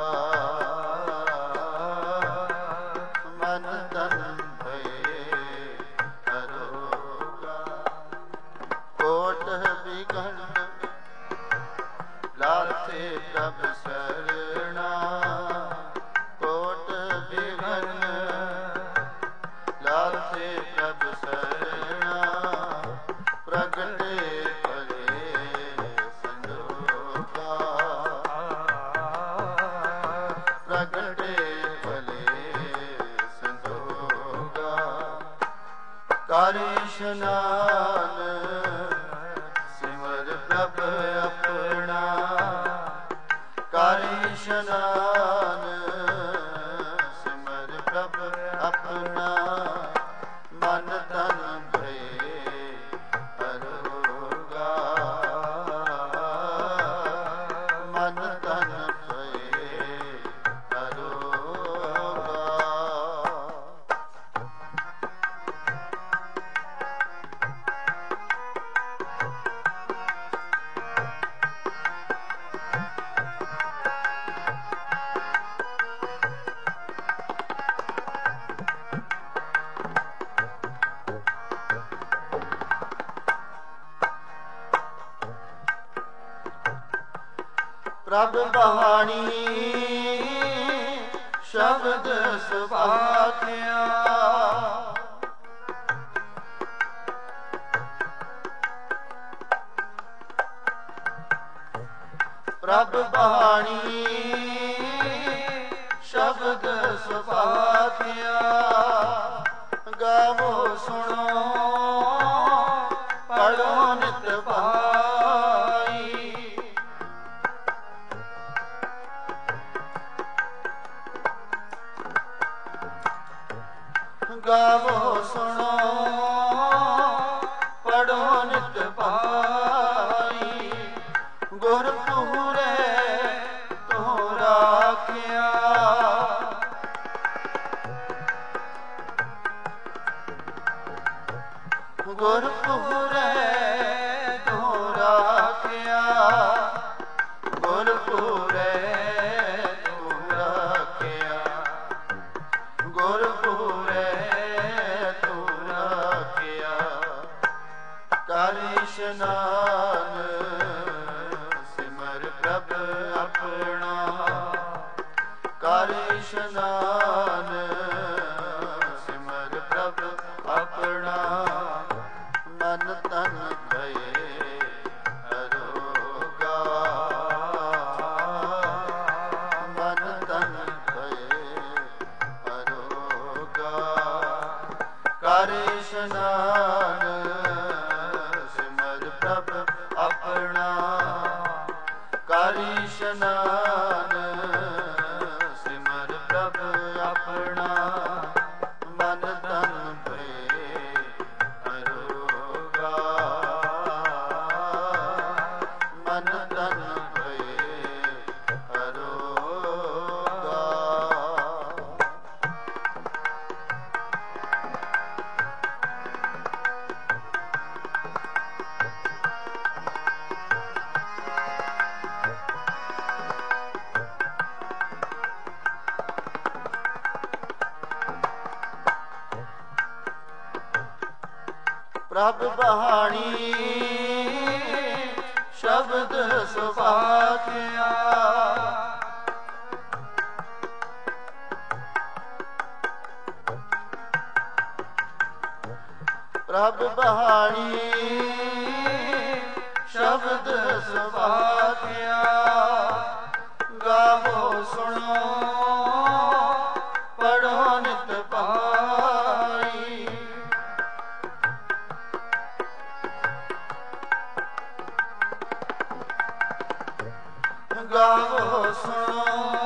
ਮਨ ਤਨ ਭਏ ਅਰੋਗਾ ਕੋਟ ਵਿਗਣ ਲਾਥੇ ਪ੍ਰਭ ਸਰਣਾ ਕੋਟ ਬਿਘਨ ਲਾਥੇ ਪ੍ਰਭ ਸਰਣਾ ਪ੍ਰਗਟੇ ਭਲੇ ਸੰਜੋਗਾ ਪ੍ਰਗਟੇ ਭਲੇ ਸੰਜੋਗਾ ਕਰ ਇਸ਼ਨਾਨ ਸਿਮਰ ਪ੍ਰਭ ਆਪਣਾ ਕਰ ਇਸ਼ਨਾਨ ਸਿਮਰ ਪ੍ਰਭ ਆਪਣਾ ਮਨ ਤਨ ਭਏ ਅਰੋਗਾ ਮਨ ਤਨ ਭਏ ਅਰੋਗਾ ਪ੍ਰਭ ਬਹਾਣੀ ਸ਼ਬਦ ਸੁਭਾਖਿਆ ਪ੍ਰਭ ਬਹਾਣੀ ਸ਼ਬਦ ਸੁਭਾਖਿਆ ਗਾਵੋ ਸੁਣੋ ਪੜੋ ਨਿਤ ਭਾਈ ਗਾਵੋ ਸੁਣੋ ਪੜੋ ਨਿਤ ਭਾਈ ਗੁਰ ਪੂਰੇ ਤੋ ਰਾਖਿਆ ਗੁਰ ਪੂਰੇ ਤੋ ਰਾਖਿਆ ਗੁਰ ਪੂਰੇ ਕਰ ਇਸ਼ਨਾਨ ਸਿਮਰ ਪ੍ਰਭ ਆਪਣਾ ਮਨ ਤਨ ਭਏ ਅਰੋਗਾ ਮਨ ਤਨ ਭਏ ਅਰੋਗਾ ਕਰ ਇਸ਼ਨਾਨ ਸਿਮਰ ਪ੍ਰਭ ਆਪਣਾ ਕਰ ਇਸ਼ਨਾਨ ਸਿਮਰ ਪ੍ਰਭ ਆਪਣਾ ਮਨ ਤਨ ਭਏ ਅਰੋਗਾ ਮਨ ਤਨ ਭਏ ਅਰੋਗਾ। ਪ੍ਰਭ ਬਹਾਣੀ ਸ਼ਬਦ ਸੁਭਾਗਿਆ ਪ੍ਰਭ ਬਹਾਣੀ ਸ਼ਬਦ ਸੁਭਾਗਿਆ ਗਾਵੋ ਸੁਣੋ ਪੜੋ ਨਿਤ ਪਾਈ ਗਾਵੋ ਸੁਣੋ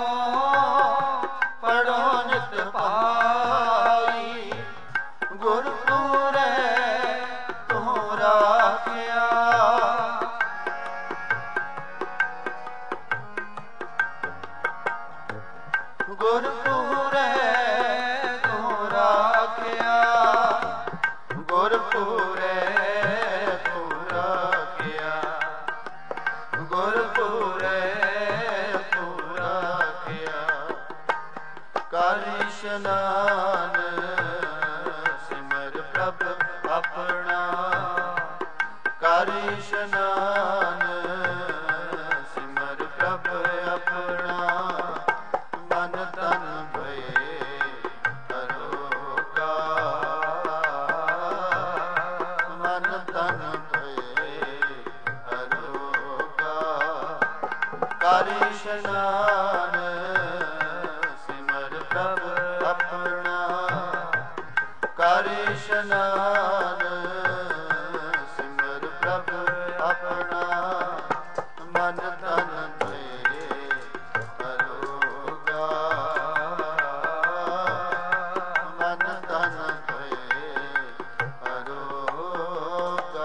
ਪੜੋ ਨਿਤ ਪਾਈ ਗੁਰ ਪੂਰੈ ਤੂੰ ਰਾਖਿਆ ਗੁਰ ਪੂਰੈ ਤੂੰ ਰਾਖਿਆ ਗੁਰ ਪੂਰੈ ਤੂੰ ਰਾਖਿਆ ਗੁਰ ਪੂਰੈ ਤੂੰ ਰਾਖਿਆ ਕਰ ਇਸ਼ਨਾਨ ਸਿਮਰ ਪ੍ਰਭ ਆਪਣਾ ਕਰ ਇਸ਼ਨਾਨ ਸਿਮਰ ਪ੍ਰਭ ਆਪਣਾ ਮਨ ਤਨ ਭਏ ਅਰੋਗਾ ਮਨ ਤਨ ਭਏ ਅਰੋਗਾ ਕਰ ਇਸ਼ਨਾਨ ਸਿਮਰ ਪ੍ਰਭ ਆਪਣਾ ਕਰ ਇਸ਼ਨਾਨ ਸਿਮਰ ਪ੍ਰਭ ਆਪਣਾ ਮਨ ਤਨ ਭਏ ਅਰੋਗਾ ਮਨ ਤਨ ਭਏ ਅਰੋਗਾ।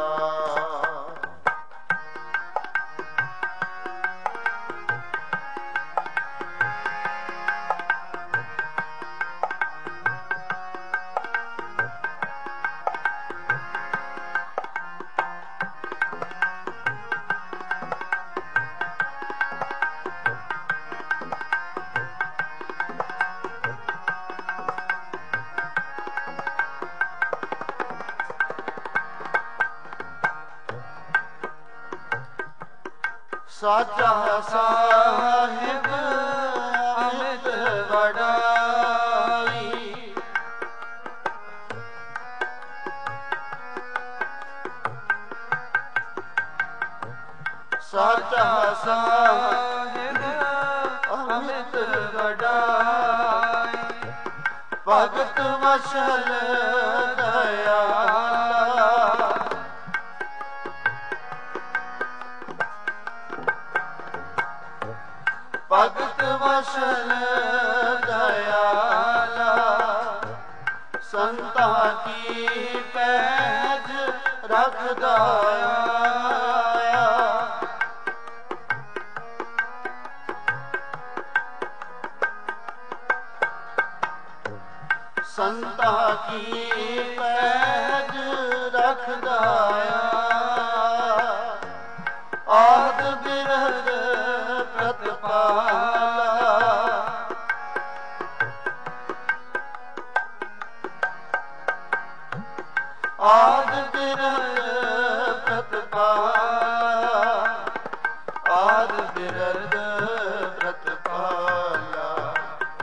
ਸਾਚਾ ਸਾਹਿਬ ਅਮਿਤ ਵਡਾਈ ਸਾਚਾ ਸਾਹਿਬ ਅਮਿਤ ਵਡਾਈ ਭਗਤ ਵਸ਼ਲ ਦਇਆਲਾ ਭਗਤ ਵਸ਼ਲ ਦਇਆਲਾ ਸੰਤਾਂ ਕੀ ਪੈਜ ਰੱਖਦਾ ਆਇਆ ਸੰਤਾਂ ਕੀ ਪੈਜ ਰੱਖਦਾ ਆਇਆ ਆਦ ਬਿਰਦ ਪ੍ਰਤਪਾਲਾ ਆਦ ਬਿਰਦ ਪ੍ਰਤਪਾਲਾ ਆਦ ਬਿਰਦ ਪ੍ਰਤਪਾਲਾ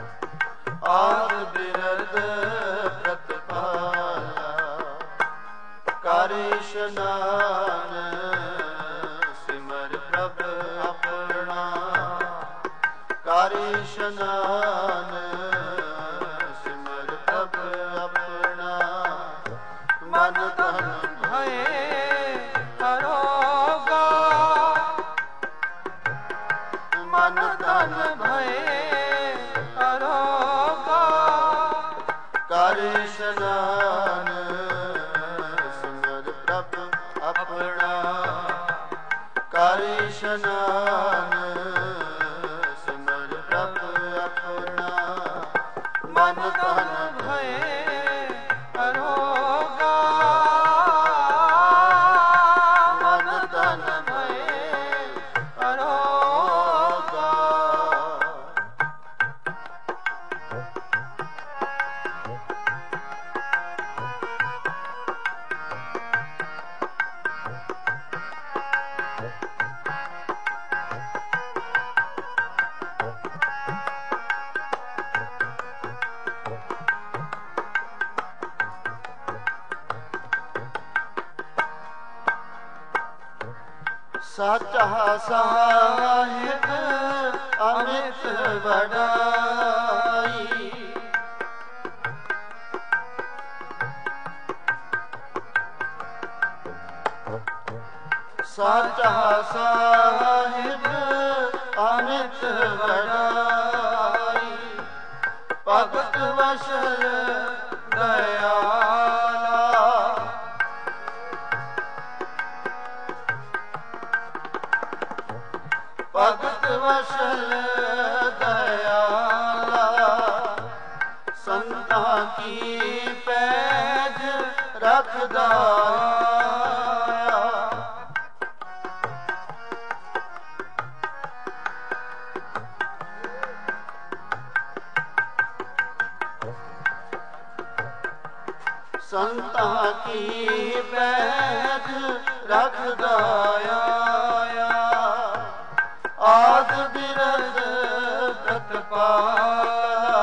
ਕਰ ਇਸ਼ਨਾਨ ਸਿਮਰ ਪ੍ਰਭ ਆਪਣਾ ਮਨ ਤਨ ਭਏ ਅਰੋਗਾ ਮਨ ਤਨ ਭਏ ਅਰੋਗਾ ਕਰ ਇਸ਼ਨਾਨ ਸਿਮਰ ਪ੍ਰਭ ਆਪਣਾ ਕਰ ਇਸ਼ਨਾਨ ਸਿਮਰ ਪ੍ਰਭ ਆਪਣਾ ਮਨ ਤਨ ਭਏ ਅਰੋਗਾ ਮਨ ਤਨ ਭਏ ਅਰੋਗਾ ਸਾਚਾ ਸਾਹਿਬ ਅਮਿਤ ਵਡਾਈ ਸਾਚਾ ਸਾਹਿਬ ਅਮਿਤ ਵਡਾਈ ਭਗਤ ਵਸ਼ਲ ਦਇਆਲਾ ਭਗਤ ਵਸ਼ਲ ਦਇਆਲਾ ਸੰਤਾਂ ਕੀ ਪੈਜ ਰੱਖਦਾ ਸੰਤਾਂ ਕੀ ਪੈਜ ਰੱਖਦਾ ਆਇਆ ਆਦ ਬਿਰਦ ਪ੍ਰਤਪਾਲਾ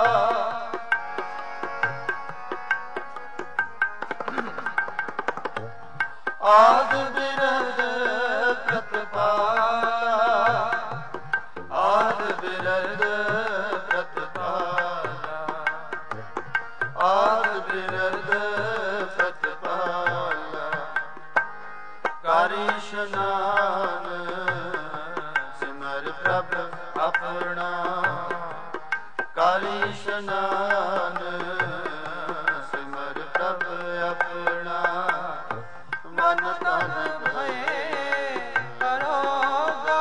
ਆਦ ਬਿਰਦ ਪ੍ਰਤਪਾਲਾ ਆਦ ਬਿਰਦ ਪ੍ਰਤਪਾਲਾ ਆਦ ਬਿਰਦ ਪ੍ਰਤਪਾਲਾ ਕਰ ਇਸ਼ਨਾਨ ਸਿਮਰ ਪ੍ਰਭ ਆਪਣਾ ਕਰ ਇਸ਼ਨਾਨ ਸਿਮਰ ਪ੍ਰਭ ਆਪਣਾ ਮਨ ਤਨ ਭਏ ਅਰੋਗਾ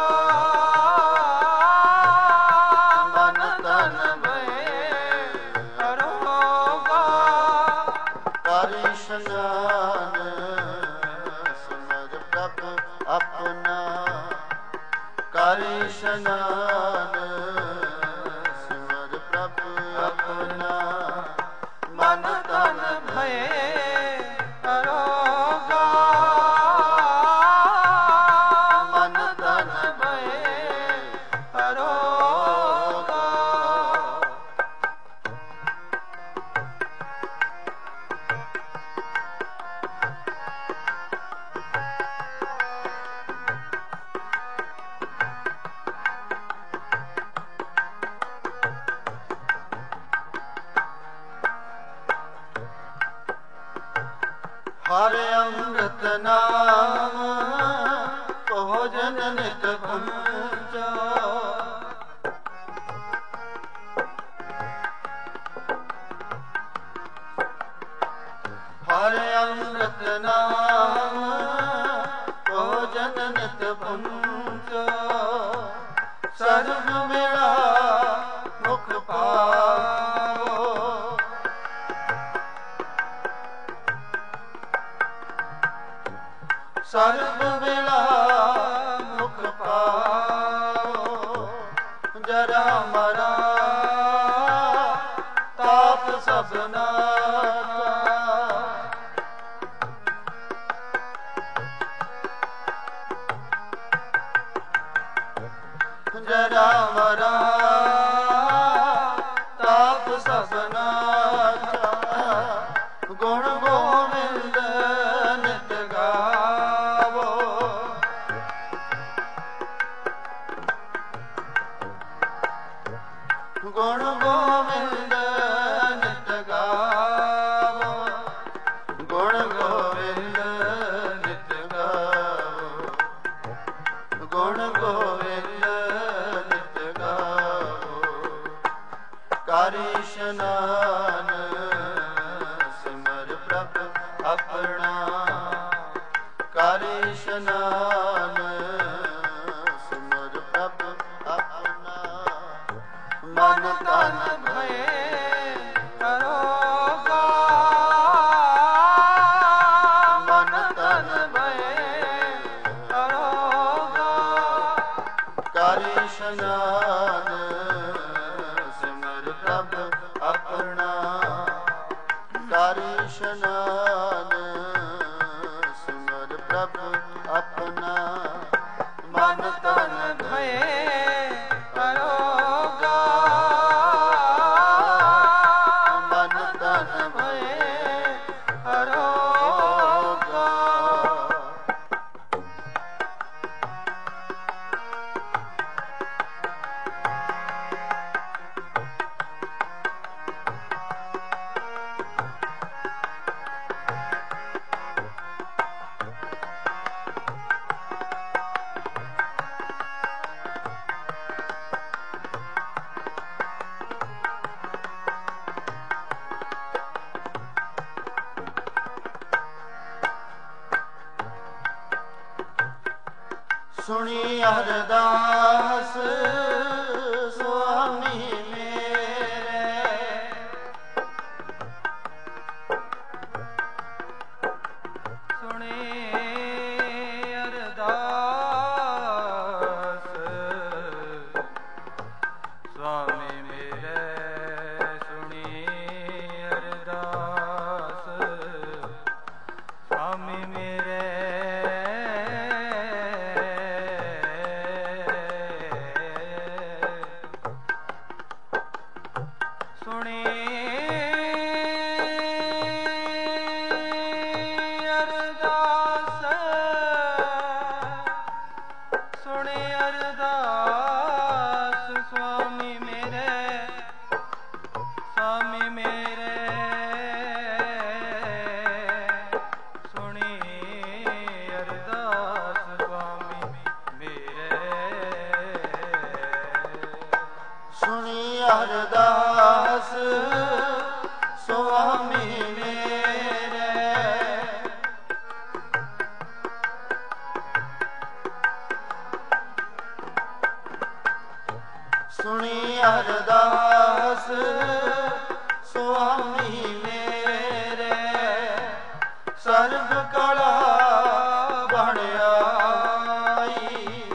ਮਨ ਤਨ ਭਏ ਅਰੋਗਾ ਕਰ ਇਸ਼ਨਾਨ ਸਿਮਰ ਪ੍ਰਭ ਆਪਣਾ ਕਰ ਇਸ਼ਨਾਨ ਸਿਮਰ ਪ੍ਰਭ ਆਪਣਾ ਮਨ ਤਨ ਭਏ ਅਰੋਗਾ ਮਨ ਤਨ ਭਏ ਅਰੋਗਾ ਹਰ ਅੰਮ੍ਰਿਤ ਨਾਮ ਭੋਜਨ ਨਿਤ ਭੰਜੋ ਹਰ ਅੰਮ੍ਰਿਤ ਨਾਮ ਭੋਜਨ ਨਿਤ ਭੰਜੋ ਸਰਬ ਮੇਰਾ ਮੁਖ ਪਾਵੋ ਸਰਬ ਵੇਲਾ ਮੁਖ ਪਾਓ ਜਰਾ ਮਰਾ ਤਾਪ ਸਭਨਾ ਜਰਾ ਮਰਾ ਤਾਪ ਸਭਨਾ ਗੁਣ ਗੋਬਿੰਦ ਨਿਤ ਗਾਵੋ ਗੁਣ ਗੋਬਿੰਦ ਨਿਤ ਗਾਵੋ, ਗੁਣ ਗੋਬਿੰਦ ਨਿਤ ਗਾਵੋ, ਗੁਣ ਗੋਬਿੰਦ ਨਿਤ ਗਾਵੋ। ਕਰ ਇਸ਼ਨਾਨ ਸਿਮਰ ਪ੍ਰਭ ਆਪਣਾ, ਕਰ ਇਸ਼ਨਾਨ ਸਿਮਰ ਪ੍ਰਭ ਆਪਣਾ। ਮਨ ਤਨ ਭਏ ਕਰੋਗਾ, ਮਨ ਤਨ ਭਏ ਕਰੋਗਾ। ਕਰ ਇਸ਼ਨਾਨ ਸਿਮਰ ਪ੍ਰਭ ਆਪਣਾ, ਕਰ ਇਸ਼ਨਾਨ ਸਿਮਰ ਪ੍ਰਭ ਆਪਣਾ। ਮਨ ਤਨ ਭਏ ਕਰੋਗਾ, ਮਨ ਤਨ ਭਏ ਕਰੋਗਾ। ਸੁਣੀ ਅਰਦਾਸ ਸੁਆਮੀ ਮੇਰੇ, ਸੁਣੀ ਅਰਦਾਸ ਸੁਆਮੀ ਮੇਰੇ, ਸੁਣੀ ਅਰਦਾਸ ਸੁਆਮੀ ਮੇਰੇ। ਸੁਣੀ ਅਰਦਾਸ, ਸੁਣੀ ਅਰਦਾਸ ਸੁਆਮੀ ਮੇਰੇ, ਸੁਆਮੀ ਮੇਰੇ। ਸੁਣੀ ਅਰਦਾਸ ਸੁਆਮੀ ਮੇਰੇ, ਸੁਣੀ ਅਰਦਾਸ ਸੁਆਮੀ ਮੇਰੇ। ਸੁਣੀ ਅਰਦਾਸ ਸੁਆਮੀ ਮੇਰੇ। ਸਰਬ ਕਲਾ ਬਣ ਆਈ,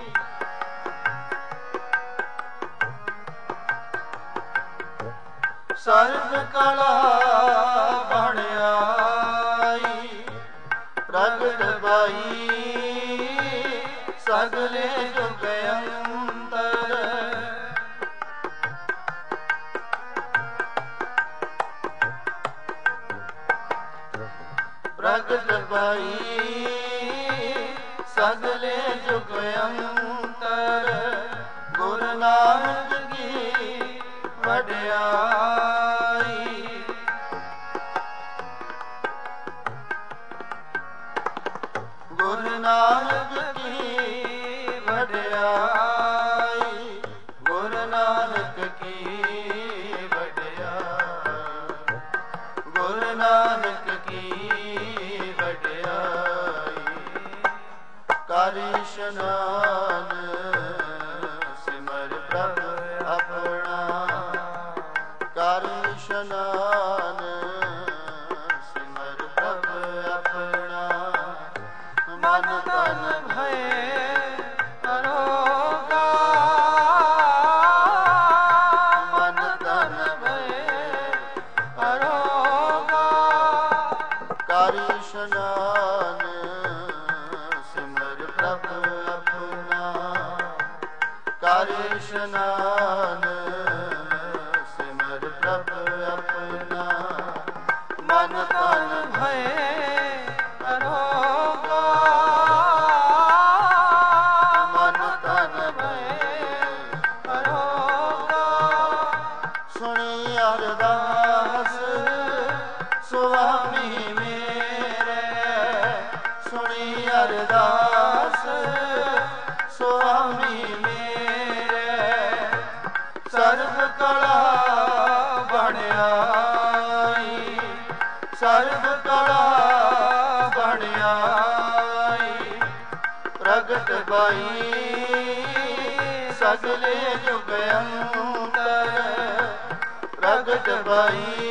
ਸਰਬ ਕਲਾ ਬਣ ਆਈ। ਪ੍ਰਗਟ ਬਾਈ ਸਗਲੇ ਜੁਗ ਅੰਤਰ, ਪ੍ਰਗਟ ਬਾਈ ਸਗਲੇ ਜੁਗ ਅੰਤਰ। ਗੁਰੂ ਨਾਨਕ ਕੀ ਵਡਿਆਈ, ਗੁਰੂ ਨਾਨਕ ਕੀ ਵਡਿਆਈ, ਗੁਰੂ ਨਾਨਕ ਕੀ ਵਡਿਆਈ, ਗੁਰੂ ਨਾਨਕ ਕੀ ਵਡਿਆਈ। ਕਰ ਇਸ਼ਨਾਨ ਸਿਮਰ ਪ੍ਰਭ ਆਪਣਾ, ਕਰ ਇਸ਼ਨਾਨ ਸਿਮਰ ਪ੍ਰਭ ਆਪਣਾ। ਮਨ ਤਨ ਭਏ ਕਰੋਗਾ, ਮਨ ਤਨ ਭਏ ਕਰੋਗਾ। ਕਰ ਇਸ਼ਨਾਨ ਸਿਮਰ ਪ੍ਰਭ ਆਪਣਾ, ਕਰ ਇਸ਼ਨਾਨ ਸਿਮਰ ਪ੍ਰਭ ਆਪਣਾ। ਮਨ ਤਨ ਭਏ ਕਰੋਗਾ, ਮਨ ਤਨ ਭਏ ਕਰੋਗਾ। ਸੁਣੀ ਅਰਦਾਸ ਸੁਆਮੀ ਮੇਰੇ, ਸੁਣੀ ਅਰਦਾਸ ਸੁਆਮੀ ਮੇਰੇ, ਸਰਬ ਕਲਾ ਬਣ ਆਈ, ਸਰਬ ਕਲਾ ਬਣ ਆਈ, ਪ੍ਰਗਟ ਬਾਈ ਸਗਲੇ ਜੁਗ ਅੰਤਰ, ਪ੍ਰਗਟ ਬਾਈ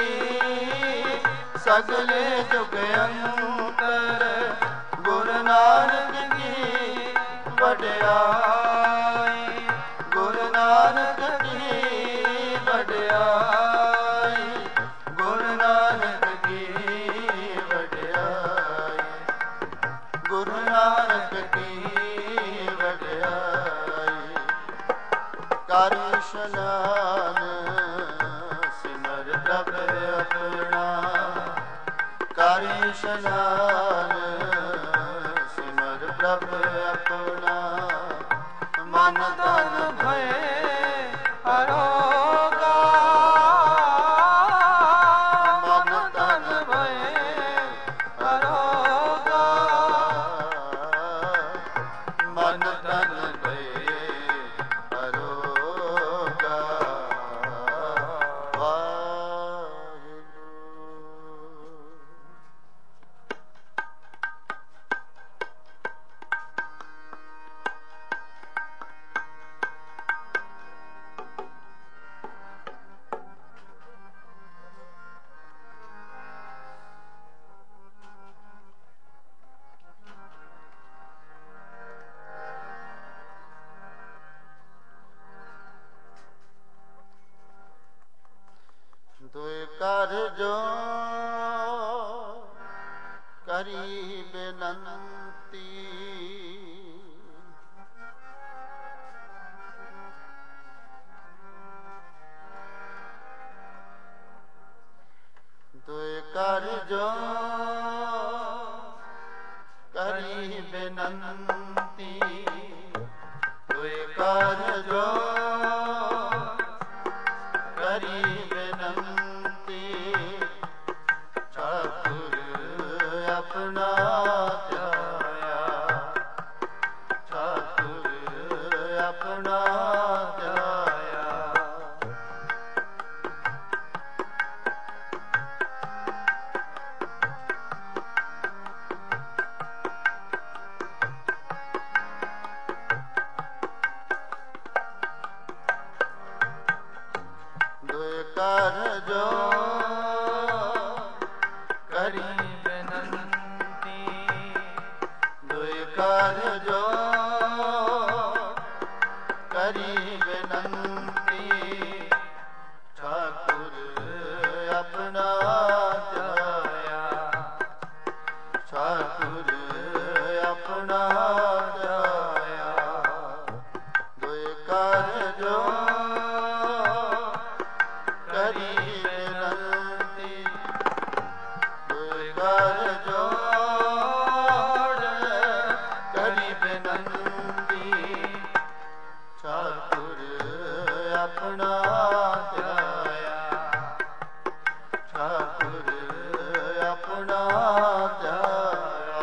ਸਗਲੇ ਜੁਗ ਅੰਤਰ, ਗੁਰੂ ਨਾਨਕ ਕੀ ਵਡਿਆਈ, ਗੁਰੂ ਨਾਨਕ ਕੀ ਵਡਿਆਈ, ਗੁਰੂ ਨਾਨਕ ਕੀ ਵਡਿਆਈ, ਗੁਰੂ ਨਾਨਕ ਕੀ ਵਡਿਆਈ। ਕਰ ਇਸ਼ਨਾਨ ਸਿਮਰ ਪ੍ਰਭ ਆਪਣਾ, ਕਰ ਇਸ਼ਨਾਨ ਸਿਮਰ ਪ੍ਰਭ ਆਪਣਾ, ਮਨ ਤਨ ਭਏ ਅਰੋਗਾ, ਮਨ ਤਨ ਭਏ ਅਰੋਗਾ, ਮਨ ਤਨ ਭਏ ਅਰੋਗਾ। ਵਾਹਿਗੁਰੂ। ਦੁਇ ਕਰ ਜੋ ਕਰੀ ਬੇਨੰਤੀ, ਦੁਇ ਕਰ ਜੋ ਕਰੀ ਬੇਨੰਤੀ, ਦੁਇ ਕਰ ਜੋ ਕਰੀ ਬੇਨੰਤੀ, ਠਾਕੁਰ ਆਪਣਾ ਧਿਆਇਆ, ਠਾਕੁਰ ਆਪਣਾ ਧਿਆਇਆ। ਦੁਇ ਕਰ ਜੋ ਕਰੀ ਬੇਨੰਤੀ, ਦੁਇ ਕਰ ਜੋ ਕਰੀ ਬੇਨੰਤੀ, ਠਾਕੁਰ ਆਪਣਾ ਧਿਆਇਆ, ਠਾਕੁਰ ਆਪਣਾ ਧਿਆਇਆ। ਦੁਇ ਕਰ ਜੋ ਕਰੀ ਬੇਨੰਤੀ, ਦੁਇ ਕਰ ਜੋ ਕਰੀ ਬੇਨੰਤੀ, ਠਾਕੁਰ ਆਪਣਾ ਧਿਆਇਆ, ਠਾਕੁਰ ਆਪਣਾ ਧਿਆਇਆ।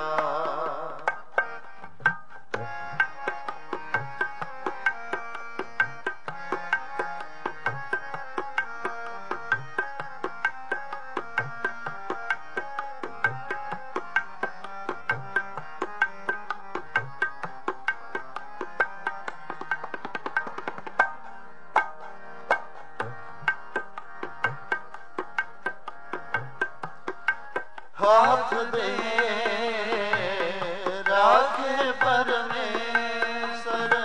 ਹਾਥ ਦੇ ਰਾਖੇ ਪਰਮੇਸ਼ਰ,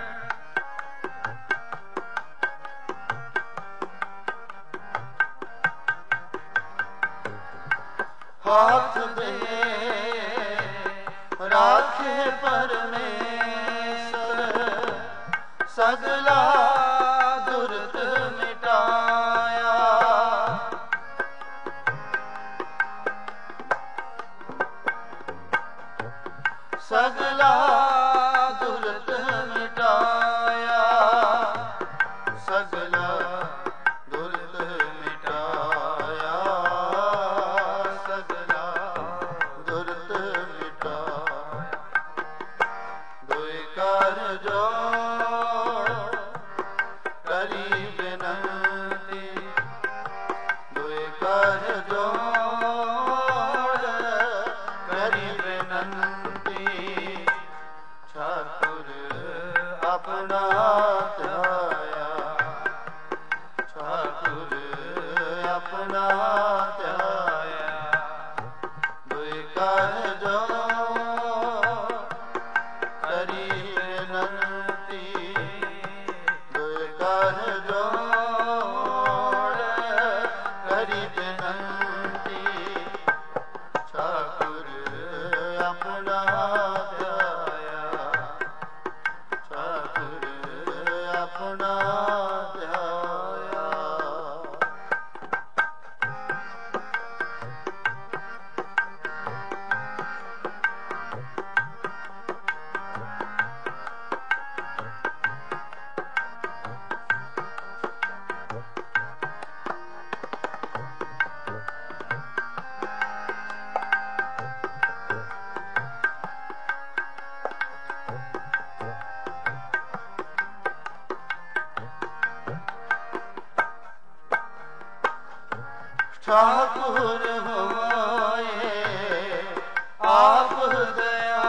ਹਾਥ ਦੇ ਰਾਖੇ ਪਰਮੇਸ਼ਰ, ਸਗਲਾ ਦੁਰਤ ਮਿਟਾਇਆ, ਸਗਲਾ ਦੁਰਤ ਮਿਟਾਇਆ, ਸਗਲਾ ਦੁਰਤ ਕਰ ਜੋੜ ਕਰੀ ਬੇਨੰਤੀ ਠਾਕੁਰ ਆਪਣਾ ਧਿਆਇਆ ਠਾਕੁਰ ਆਪਣਾ ਧਿਆਇਆ ਦੁਇ ਕਰ ਜੋੜ ਕਰੀ ਬੇਨੰਤੀ ਦੁਇ ਕਰ ਜੋੜ ਕਰੀ ਬੇਨੰਤੀ ਠਾਕੁਰ ਆਪਣਾ ਧਿਆਇਆ ਠਾਕੁਰ ਆਪਣਾ ਧਿਆਇਆ ਠਾਕੁਰ ਹੋਏ ਆਪ ਦਇਆ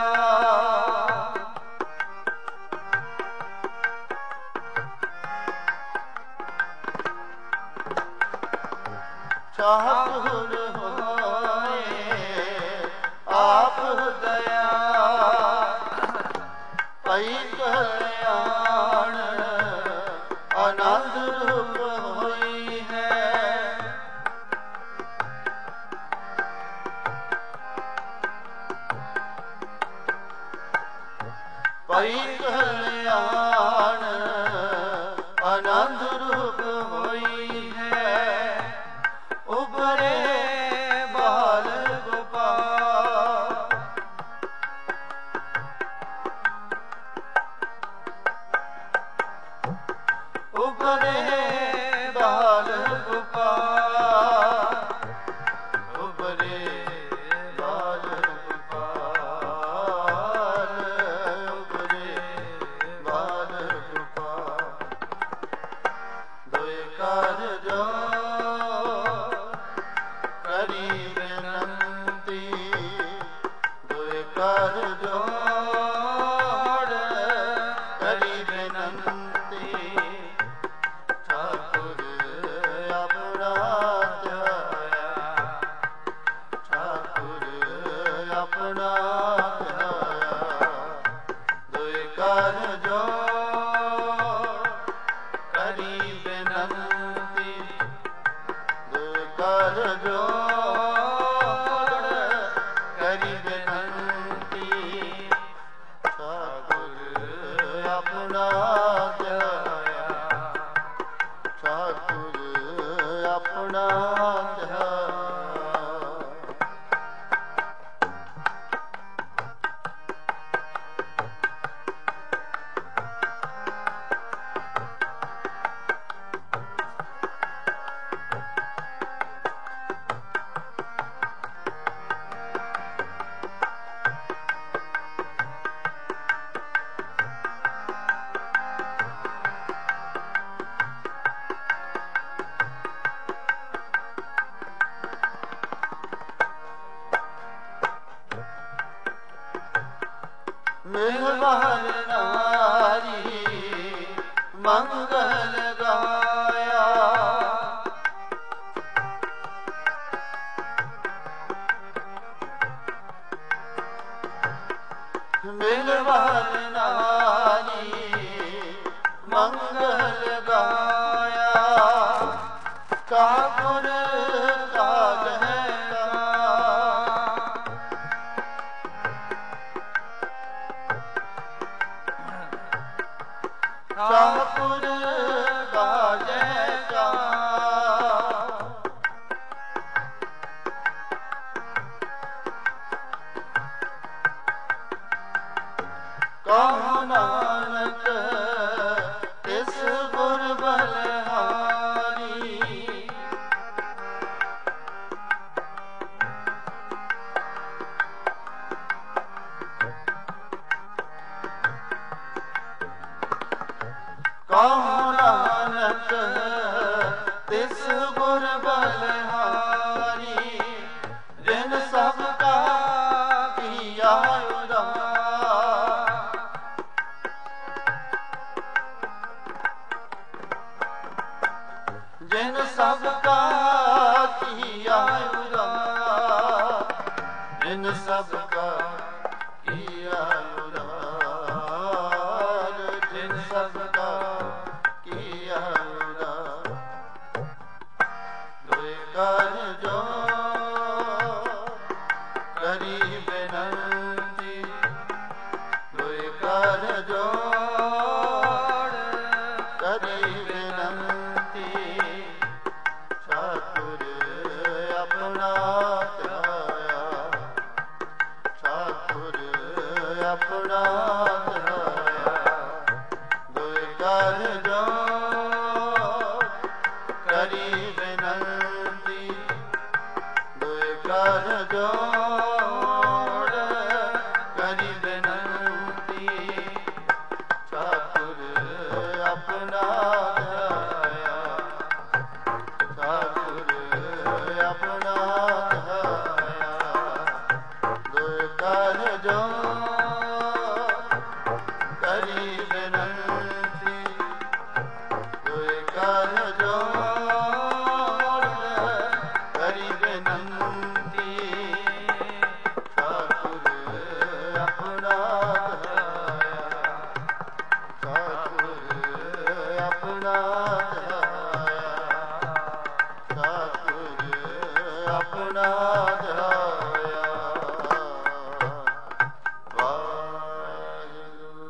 ਠਾਕੁਰ ਹੋਏ ਆਪ ਦਇਆ ਪਈ ਕਲਿਆਣ ਆਨੰਦ ਰੂਪ ਹੋਈ ਹੈ ਪਈ ਕਲਿਆਣ ਆਨੰਦ ਰੂਪ ਹੋਈ ਹੈ ਉਬਰੇ ਬਾਲ ਗੋਪਾਲ ਉਬਰੇ ਬਾਲ ਗੋਪਾਲ ਉਬਰੇ ਬਾਲ ਗੋਪਾਲ ਉਬਰੇ ਬਾਲ ਗੋਪਾਲ ਦੁਇ ਕਰ ਜੋੜ ਕਰੀ ਬੇਨੰਤੀ ਦੁਇ ਕਰ ਜੋੜ ਕਰੀ ਬੇਨੰਤੀ ਠਾਕੁਰ ਆਪਣਾ ਧਿਆਇਆ ਠਾਕੁਰ ਆਪਣਾ ਧਿਆਇਆ ਦੁਇ ਕਰ ਜੋੜ ਕਰੀ ਬੇਨੰਤੀ ਦੁਇ ਕਰ ਜੋੜ ਕਰੀ ਬੇਨੰਤੀ ਠਾਕੁਰ ਆਪਣਾ ਧਿਆਇਆ ਠਾਕੁਰ ਆਪਣਾ ਧਿਆਇਆ ਮਿਲਵਾਰ ਨਾਰੀ ਮੰਗਲ ਗਾਇਆ ਮਿਲਵਾਰ ਨਾਰੀ ਮੰਗਲ ਗਾਇਆ ਠਾਕੁਰ ਕਾਜ ਹੈ ਠਾਕੁਰ ਗਾਜੈ ਕਾ ਕਹੁ ਨਾਨਕ ਤਿਸ ਗੁਰ ਬਲਹਾਰੀ ਕਹੁ ਨਾਨਕ ਤਿਸ ਗੁਰ ਬਲਹਾਰੀ ਸਭ ਕਾ ਕੀਆ ਉਦਾਰ, ਜਿਨ ਸਭ ਕਾ ਕੀਆ ਉਦਾਰ, ਜਿਨ ਸਭ ਕਾ ਕੀਆ ਉਦਾਰ। ਦੁਇ ਕਰ ਜੋ ਕਰੀ ਬੇਨੰਤੀ, ਦੁਇ ਕਰ ਜੋੜ ਕਰੀ ਬੇਨੰਤੀ, ਠਾਕੁਰ ਆਪਣਾ ਧਿਆਇਆ, ਠਾਕੁਰ ਆਪਣਾ ਧਿਆਇਆ। ਦੁਇ ਕਰ ਜੋੜ ਕਰੀ ਬੇਨੰਤੀ, ਦੁਇ ਕਰ ਜੋੜ ਕਰੀ ਬੇਨੰਤੀ, ਠਾਕੁਰ ਆਪਣਾ ਧਿਆਇਆ, ਠਾਕੁਰ ਆਪਣਾ ਧਿਆਇਆ। ਦੁਇ ਕਰ ਜੋੜ ਕਰੀ ਬੇਨੰਤੀ, ਦੁਇ ਕਰ ਜੋੜ ਕਰੀ ਬੇਨੰਤੀ, ਠਾਕੁਰ ਆਪਣਾ ਧਿਆਇਆ, ਠਾਕੁਰ ਆਪਣਾ ਧਿਆਇਆ, ਠਾਕੁਰ ਆਪਣਾ ਧਿਆਇਆ। ਵਾਹਿਗੁਰੂ।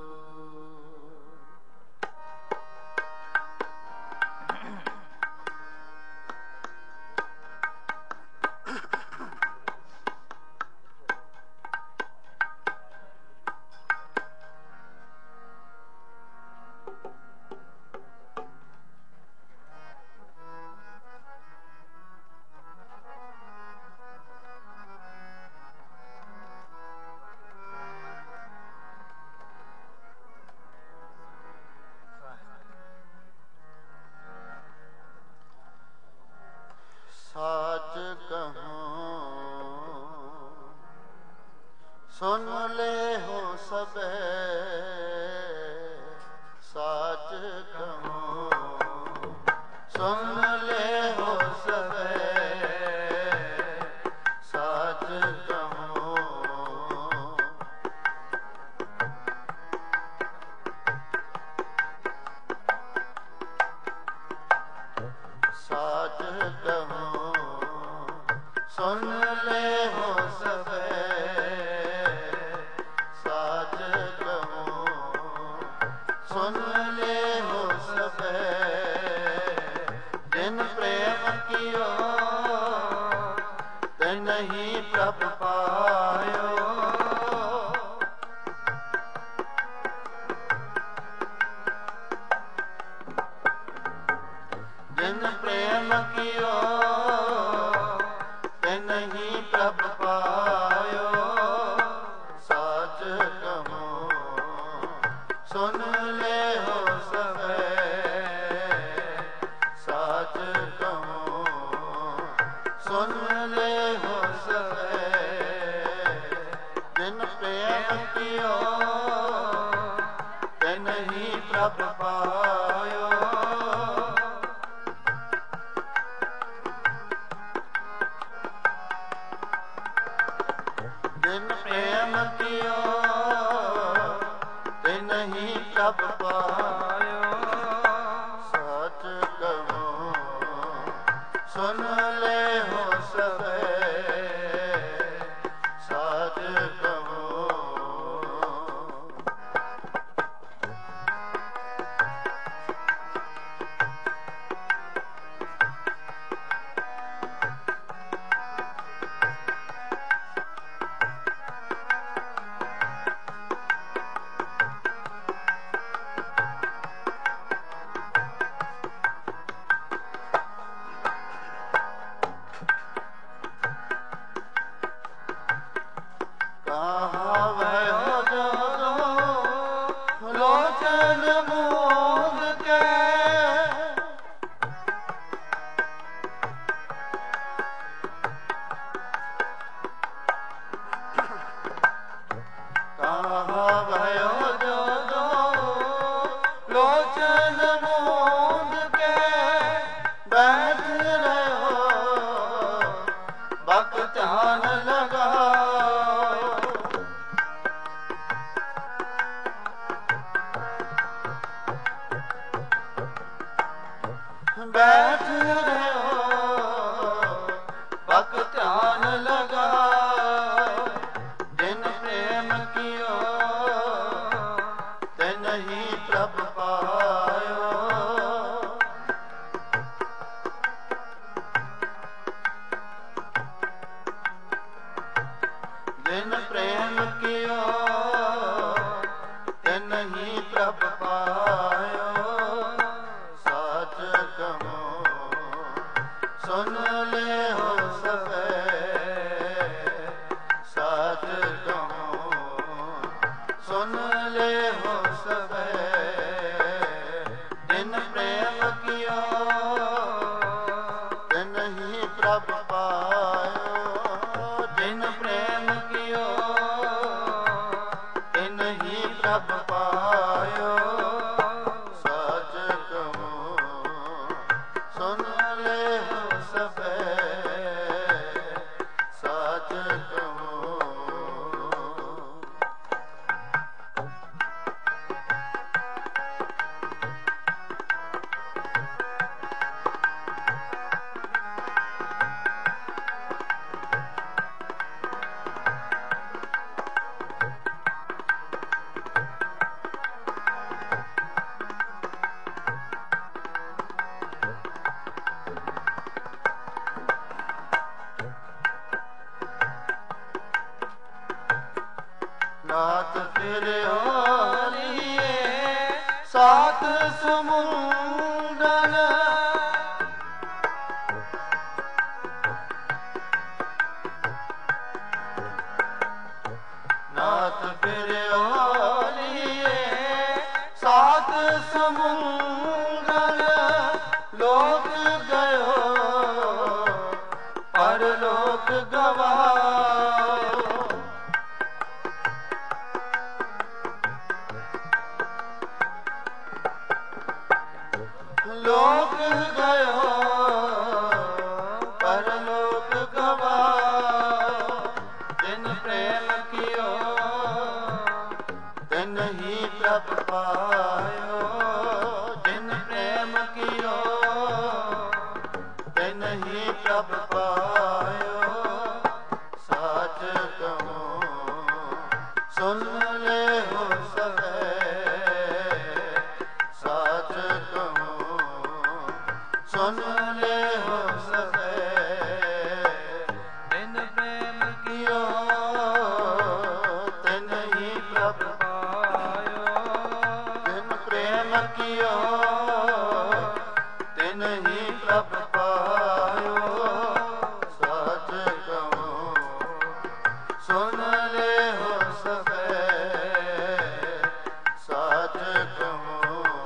ਸਾਚ ਕਹੂੰ ਸੁਨ ਲੈ ਹੋ ਸਭੇ, ਸਾਚ ਕਹੂੰ ਸੁਨ ਲੈ ਹੋ ਸਭੇ, ਸਾਚ ਕਹੂੰ ਸਾਚ ਕਹੂੰ ਸੁਨ ਲੈ ਹੋ ਸਭੇ, ਸਾਚ ਕਹੂੰ ਸੁਨ ਲੈ ਹੋ ਸਭੇ। ਜਿਨ ਪ੍ਰੇਮ ਕੀਓ ਤਿਨਹੀ ਪ੍ਰਭ ਪਾਇਓ, ਜਿਨ ਪ੍ਰੇਮ ਕੀਓ ਤਿਨਹੀ ਪ੍ਰਭ ਪਾਇਓ, ਸਾਚ ਕਹੂੰ ਸੁਨ ਲੈ ਹੋ ਸਭੇ, ਸਾਚ ਕਹੂੰ ਸੁਨ ਲੈ ਹੋ ਸਭੇ। ਜਿਨ ਪ੍ਰੇਮ ਕੀਓ ਤਿਨਹੀ ਪ੍ਰਭ ਪਾਇਓ, ਜਿਨ ਪ੍ਰੇਮ ਕੀਓ ਤਿਨਹੀ ਪ੍ਰਭ ਪਾਇਓ, ਸਾਚ ਕਹੂੰ ਸੁਨ ਲੈ ਹੋ ਸਭੇ, ਸਾਚ ਕਹੂੰ ਧਿਆਨ ਲਗਾਓ। ਬੈਠ ਰਹਿਓ ਬਕ ਧਿਆਨ ਲਗਾਓ। ਜਿਨ ਪ੍ਰੇਮ ਕੀਓ ਤਿਨ ਹੀ ਪ੍ਰਭ ਪਾਇਓ। ਜਿਨ ਪ੍ਰੇਮ ਕੀਓ ਤਿਨ ਹੀ ਪ੍ਰਭ ਪਾਇਓ। ਸਾਚ ਕਹੋ ਸੁਨ ਲਿਓ ਸਭੈ। ਸਾਚ ਕਹੋ ਸੁਨ ਲਿਓ ਸਭੈ। ਜਿਨ ਪ੍ਰੇਮ ਕੀਓ ਤਿਨ ਹੀ ਪ੍ਰਭ ਪਾਇਓ। ਜਿਨ ਪ੍ਰੇਮ ਕੀਓ ਤਿਨ ਹੀ ਪ੍ਰਭ ਪਾਇਓ। ਸਾਚ ਕਹੋ ਸੁਨ ਲਿਓ ਸਭੈ। ਸਾਚ ਕਹੋ ਨਾਥ ਫਿਰਿਓ ਲੀਏ ਸਾਤ ਸਮੁੰਦਨ। ਨਾਥ ਫਿਰਿਓ ਲੀਏ ਸਾਤ ਸਮੁੰਦਨ। ਲੋਕ ਗਇਓ ਪਰਲੋਕ ਗਵਾਓ। ਲੋਕ ਗਇਓ ਪਰਲੋਕ ਗਵਾਓ। ਜਿਨ ਪ੍ਰੇਮ ਕੀਓ ਤਿਨ ਹੀ ਪ੍ਰਭ ਪਾਇਓ। ਜਿਨ ਪ੍ਰੇਮ ਕੀਓ ਤਿਨ ਹੀ ਪ੍ਰਭ ਪਾਇਓ। ਸਾਚ ਕਹੋ ਸੁਨ ਲਿਓ ਸਭੈ। ਸਾਚ ਕਹੋ ਸੁਨ ਲਿਓ ਸਭੈ। ਜਿਨ ਪ੍ਰੇਮ ਕੀਓ ਤਿਨ ਹੀ ਪ੍ਰਭ ਪਾਇਓ। ਜਿਨ ਪ੍ਰੇਮ ਕੀਓ ਤਿਨ ਹੀ ਪ੍ਰਭ ਪਾਇਓ। ਸਾਚ ਕਹੋ ਸੁਨ ਲਿਓ ਸਭੈ। ਸਾਚ ਕਹੋ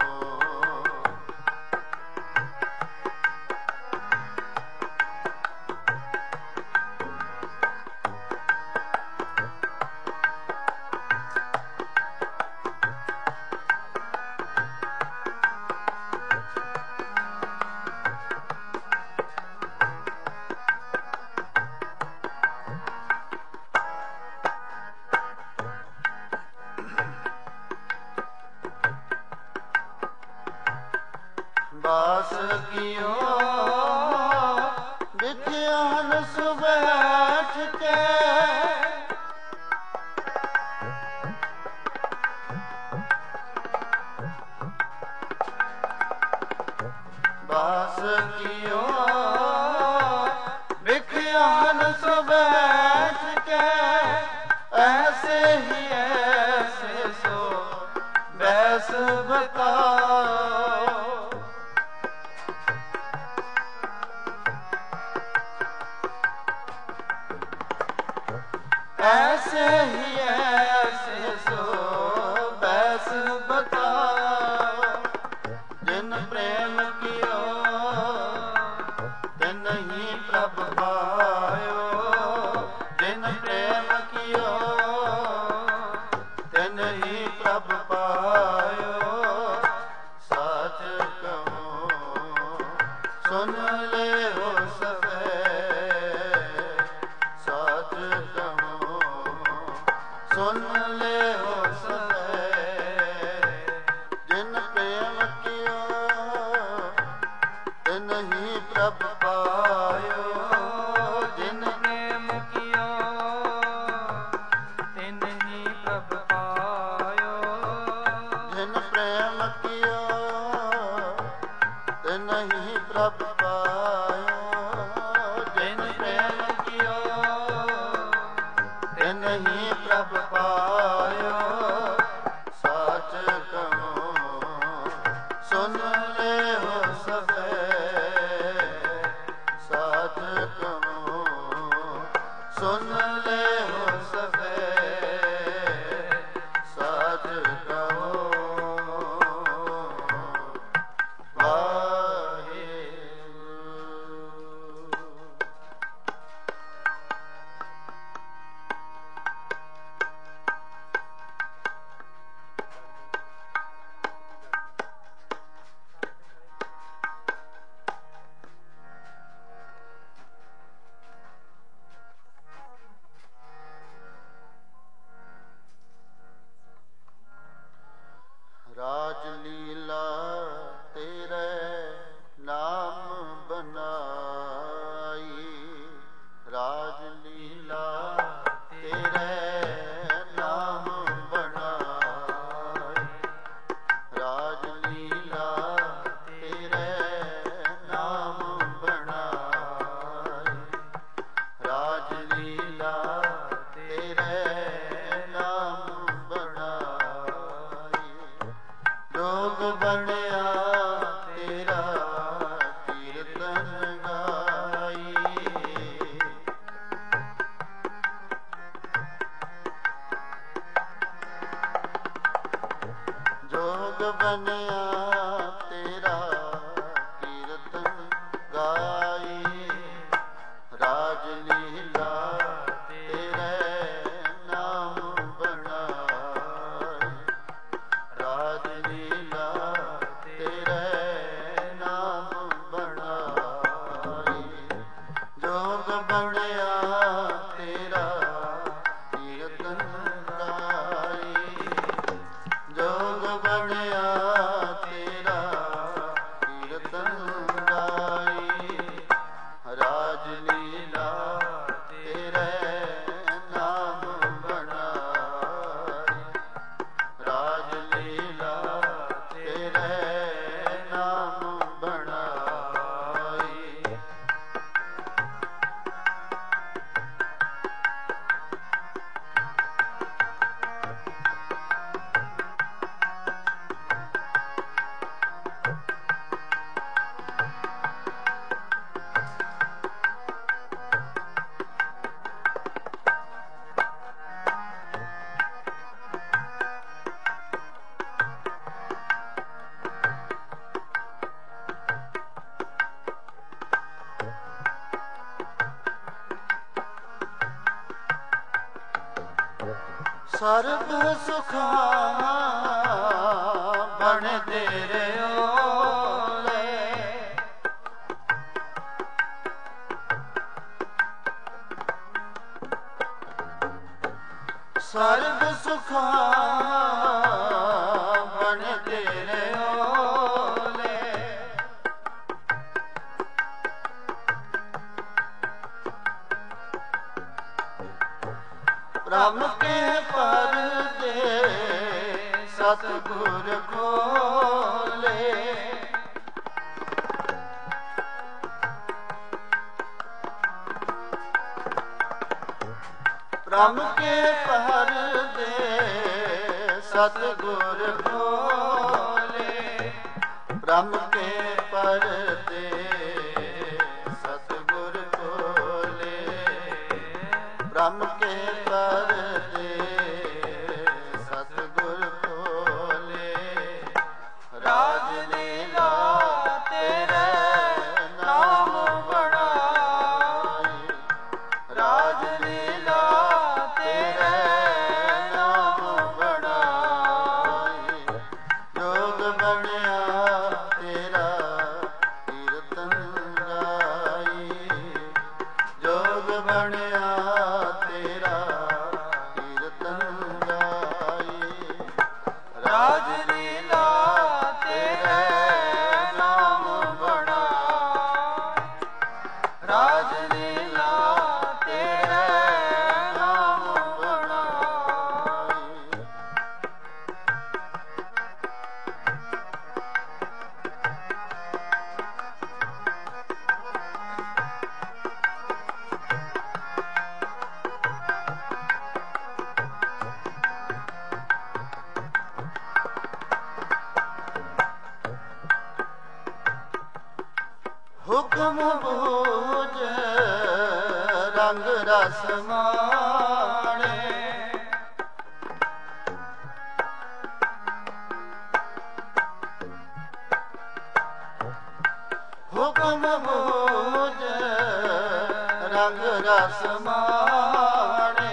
ਬਾਸ ਕੀਓ ਵਿਖਿਆਨ ਸੁਬੈਠ ਕੇ। ਬਾਸ ਕੀਓ ਵਿਖਿਆਨ ਸੁਬੈਠ ਕੇ। ਐਸੇ ਹੀ ਐਸੇ ਸੋ ਬੈਸ ਬਤਾਓ। ऐसे ही ऐसे सो बैस बताओ। जिन प्रेम कियो तिन ही प्रभ पायो। जिन प्रेम कियो तिन ही प्रभ पायो। साच कहो सुन ले हो सभै। ਪਾਇਓ, ਜਿਨ ਪ੍ਰੇਮ ਕੀਓ ਤਿਨ ਹੀ ਪ੍ਰਭ ਪਾਇਓ। ਸਾਚ ਕਹੋ ਸੁਨ ਲਿਓ ਸਭੇ, ਸਾਚ ਕਹੋ ਸੁਨ ਲਿਓ ਸਭੇ, ਸਾਚ ਕਹੋ ਰਾਜ ਲੀਲਾ ਤੇਰੇ ਨਾਮ ਬਨਾਈ, ਰਾਜ ਲੀਲਾ ਤੇਰੇ ਨਾਮ ਬਨਾਈ, ਰਾਜ ਲੀਲਾ ਤੇਰੇ ਨਾਮ ਬਨਾਈ, ਰਾਜ ਲੀਲਾ ਤੇਰੇ ਨਾਮ ਬਨਾਈ। ਜੋਗ ਬਣਿਆ ਤੇਰਾ ਕੀਰਤਨ ਗਾਈ, ਜੋਗ ਬਣਿਆ ਤੇਰਾ ਕੀਰਤਨ ਗਾਈ, ਰਾਜ ਲੀਲਾ ਤੇਰੇ ਨਾਮ ਬਣਾਈ, ਰਾਜ ਲੀਲਾ ਤੇਰੇ ਨਾਮ ਬਣਾਈ। ਜੋਗ ਬਣਿਆ ਤੇਰਾ ਕੀਰਤਨ ਗਾਈ, ਜੋਗ ਬਣਿਆ ਤੇਰਾ ਕੀਰਤਨ ਗਾਈ, ਰਾਜ ਲੀਲਾ ਤੇਰੇ ਨਾਮ ਬਣਾਈ, ਰਾਜ ਲੀਲਾ ਤੇਰੇ ਨਾਮ ਬਣਾਈ। ਸਰਬ ਸੁਖਾਂ ਬਣ ਤੇਰੇ ਓਲੇ, ਸਰਬ ਸੁਖਾਂ ਬਣ ਤੇਰੇ ਓਲੇ, ਬ੍ਰਹਮ ਕੇ ਪਰਦੇ ਸਤਿਗੁਰ ਖੋਲੇ, ਬ੍ਰਹਮ ਕੇ ਪਰਦੇ ਸਤਿਗੁਰ ਖੋਲੇ, ਬ੍ਰਹਮ ਕੇ ਪਰਦੇ ਸਤਿਗੁਰ ਖੋਲੇ, ਬ੍ਰਹਮ ਕੇ ਪਰਦੇ ਸਤਿਗੁਰ ਖੋਲੇ, ਰਾਜ ਲੀਲਾ ਤੇਰੇ ਨਾਮ ਬਣਾਈ, ਰਾਜ ਲੀਲਾ ਤੇਰੇ ਨਾਮ ਬਣਾਈ। ਜੋਗ ਬਣਿਆ ਤੇਰਾ ਕੀਰਤਨ ਗਾਈ, ਜੋਗ ਬਣਿਆ ਤੇਰਾ ਕੀਰਤਨ ਗਾਈ, ਰਾਜ ਲੀਲਾ ਤੇਰੇ ਨਾਮ ਬਣਾਈ, ਰਾਜ ਲੀਲਾ ਤੇਰੇ ਨਾਮ ਬਣਾਈ। ਬੂਝ ਰੰਗ ਰਸ ਮਾਣੇ, ਹੁਕਮ ਬੂਝ ਰੰਗ ਰਸ ਮਾਣੇ,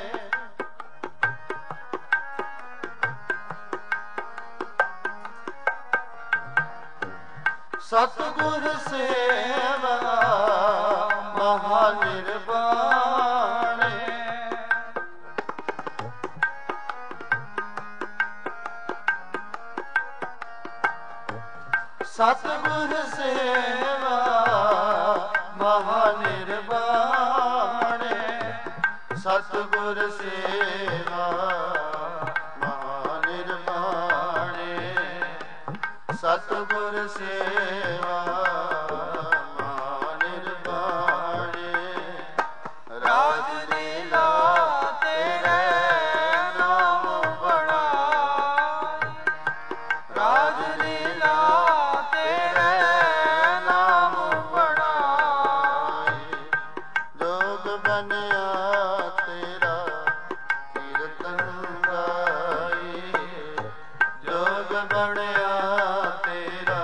ਸਤਿਗੁਰ ਸੇਵਾ ਮਹਾ ਨਿਰਵਾਣੇ, ਸਤਿਗੁਰ ਸੇਵਾ ਮਹਾ ਨਿਰਵਾਣੇ, ਸਤਿਗੁਰ ਸੇਵਾ ਮਹਾ ਨਿਰਵਾਣੇ, ਸਤਿਗੁਰ ਸੇਵਾ ਮਹਾ ਨਿਰਵਾਣੇ, ਰਾਜ ਲੀਲਾ ਤੇਰੇ ਨਾਮ ਬੜਾਈ, ਰਾਜ ਲੀਲਾ ਤੇਰੇ ਨਾਮ ਬੜਾਈ, ਜੋਗ ਬਣਿਆ ਤੇਰਾ ਕੀਰਤਨ ਗਾਈ, ਜੋਗ ਬਣਿਆ ਤੇਰਾ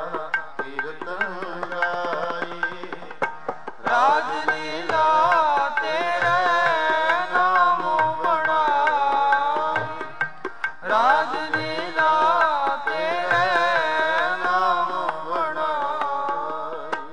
ਕੀਰਤਨ ਗਾਈ, ਰਾਜ ਲੀਲਾ ਤੇਰੇ ਨਾਮ ਬੜਾਈ, ਰਾਜ ਲੀਲਾ ਤੇਰੇ ਨਾਮ ਬੜਾਈ।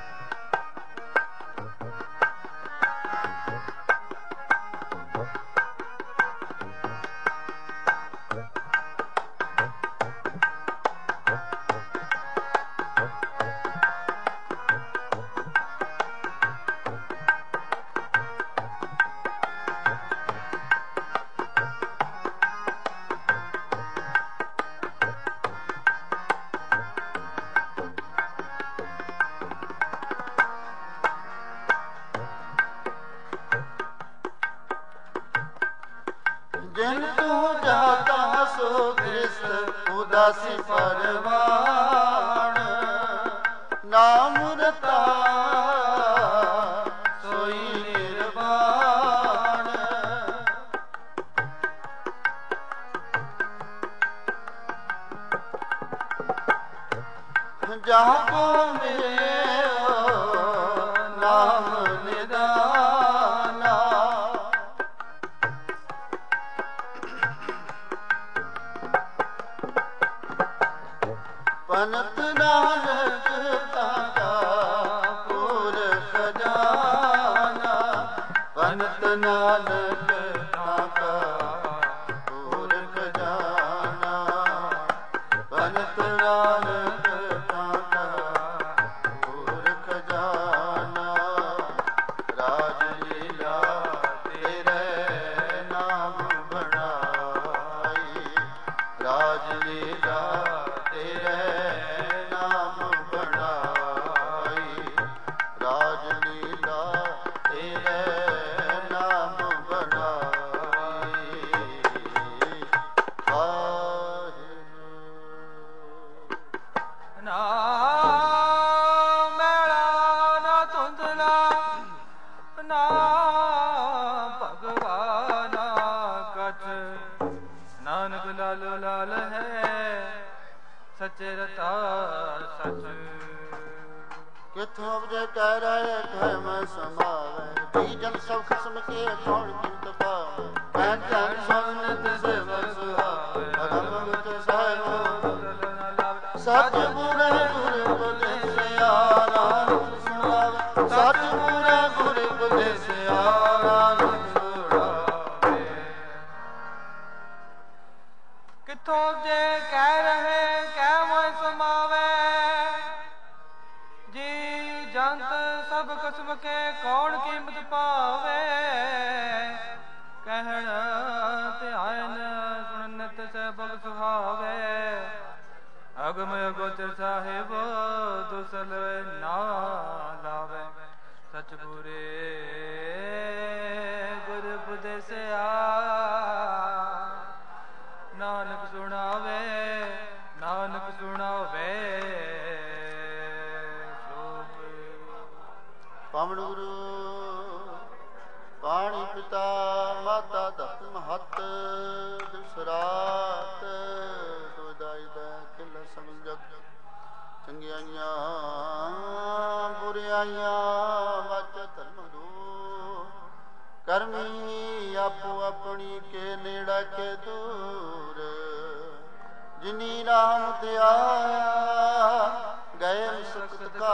ਜਿਨ ਤੂੰ ਜਾਤਾ ਸੋ ਕ੍ਰਿਸ਼ਨ ਉਦਾਸੀ ਪਰਵਾਣ, ਨਾਮ ਰਤਾ ਸੋਈ ਨਿਰਵਾਣ, ਜਹਾਂ ਕੋ ਮਿਲਿਓ ਨਾਮ ਨਿਦਾਨਾ, ਪਨਤ ਨਾਨਕ ਤਾਕਾ ਪੂਰ ਖਜ਼ਾਨਾ, ਪਨਤ ਨਾਨਕ ਤਾਕਾ ਪੂਰ ਖਜ਼ਾਨਾ, ਪਨਤ ਨਾਨਕ ਤਾਕਾ ਪੂਰ ਖਜ਼ਾਨਾ, ਰਾਜ ਲੀਲਾ ਤੇਰੇ ਨਾਮ ਬਣਾਈ, ਰਾਜ ਲੀਲਾ ਤੇਰੇ ਨਾਮ ਬਣਾਈ, ਰਾਜ ਲੀਲਾ ਤੇਰੇ ਨਾਮ ਬਣਾਈ, ਵਾਹਿਗੁਰੂ। ਨਾ ਮੈਲਾ ਨਾ ਧੁੰਦਲਾ, ਨਾ ਭਗਵਾਨਾ ਕਛ, ਨਾਨਕ ਲਾਲੋ ਲਾਲ ਹੈ ਸੱਚੇ ਰਤਾ ਸੱਚ। ਕਿਥੋਂ ਅਵਜੈ ਕਹਿ ਰਹੇ ਕਹਿ ਮੈਂ ਸਮਾਵੈ, ਜੀ ਜਨ ਸਭ ਖਸਮ ਕੇ ਕੌਣ ਕੀਮਤ ਪਾਵੈ, ਕਹਿ ਧਿਆਨ ਸੁਨਤ ਸੇਵਕ ਸੁਹਾਵੈ, ਅਗਮ ਭਗਤ ਸਾਹਿਬ ਸੱਚ ਪੂਰੇ ਗੁਰ ਉਪਦੇਸਿਆ, ਨਾਨਕ ਸੁਣਾਵੇ ਸੱਚ ਪੂਰੇ ਗੁਰ ਉਪਦੇਸਿਆ, ਨਾਨਕ ਸੁਣਾਵੇ। ਕਿਥੋਂ ਜੇ ਕਹਿ ਰਹੇ ਕਹਿ ਮੈਂ ਸਮਾਵੈ, ਜੀ ਜੰਤ ਸਭ ਕਸਮ ਕੇ ਕੌਣ ਕੀਮਤ ਪਾਵੇ, ਕਹਿਣ ਧਿਆਨ ਸੁਣਨਤ ਸਭਗ ਸੁਹਾਵੇ, ਅਗਮ ਅਗੋਚਰ ਸਾਹਿਬ ਦੁਸਲ ਨਾ ਲਾਵੇ, ਸਚ ਪੂਰੇ ਗੁਰ ਉਪਦੇਸਿਆ, ਨਾਨਕ ਸੁਣਾਵੇ ਨਾਨਕ ਸੁਣਾਵੇ। ਸ਼ੋਭ ਪਵਨ ਗੁਰੂ ਪਾਣੀ ਪਿਤਾ ਮਾਤਾ ਦਤ ਮਹਤ ਦਸਰਾਤ ਦੁਦਾਈ ਦਾ ਕਿਲ ਸਮਝਤ ਚੰਗਿਆਈਆਂ ਬੁਰਿਆਈਆਂ ਵਚ ਧਰਮ ਦੂ ਕਰਮੀ ਆਪੋ ਆਪਣੀ ਕੇ ਨੇੜਾ ਕੇ ਦੂਰ ਜਿਨੀ ਰਾਮ ਤੇ ਆਇਆ ਗਏ ਸੁਖਤ ਕਾ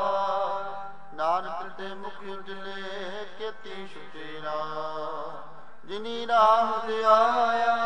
ਨਾਨਕ ਤੇ ਮੁਖ ਉਜਲੇ ਕੀਤੀ ਸੁਚੇਰਾ ਜਿਨੀ ਰਾਮ ਤੇ ਆਇਆ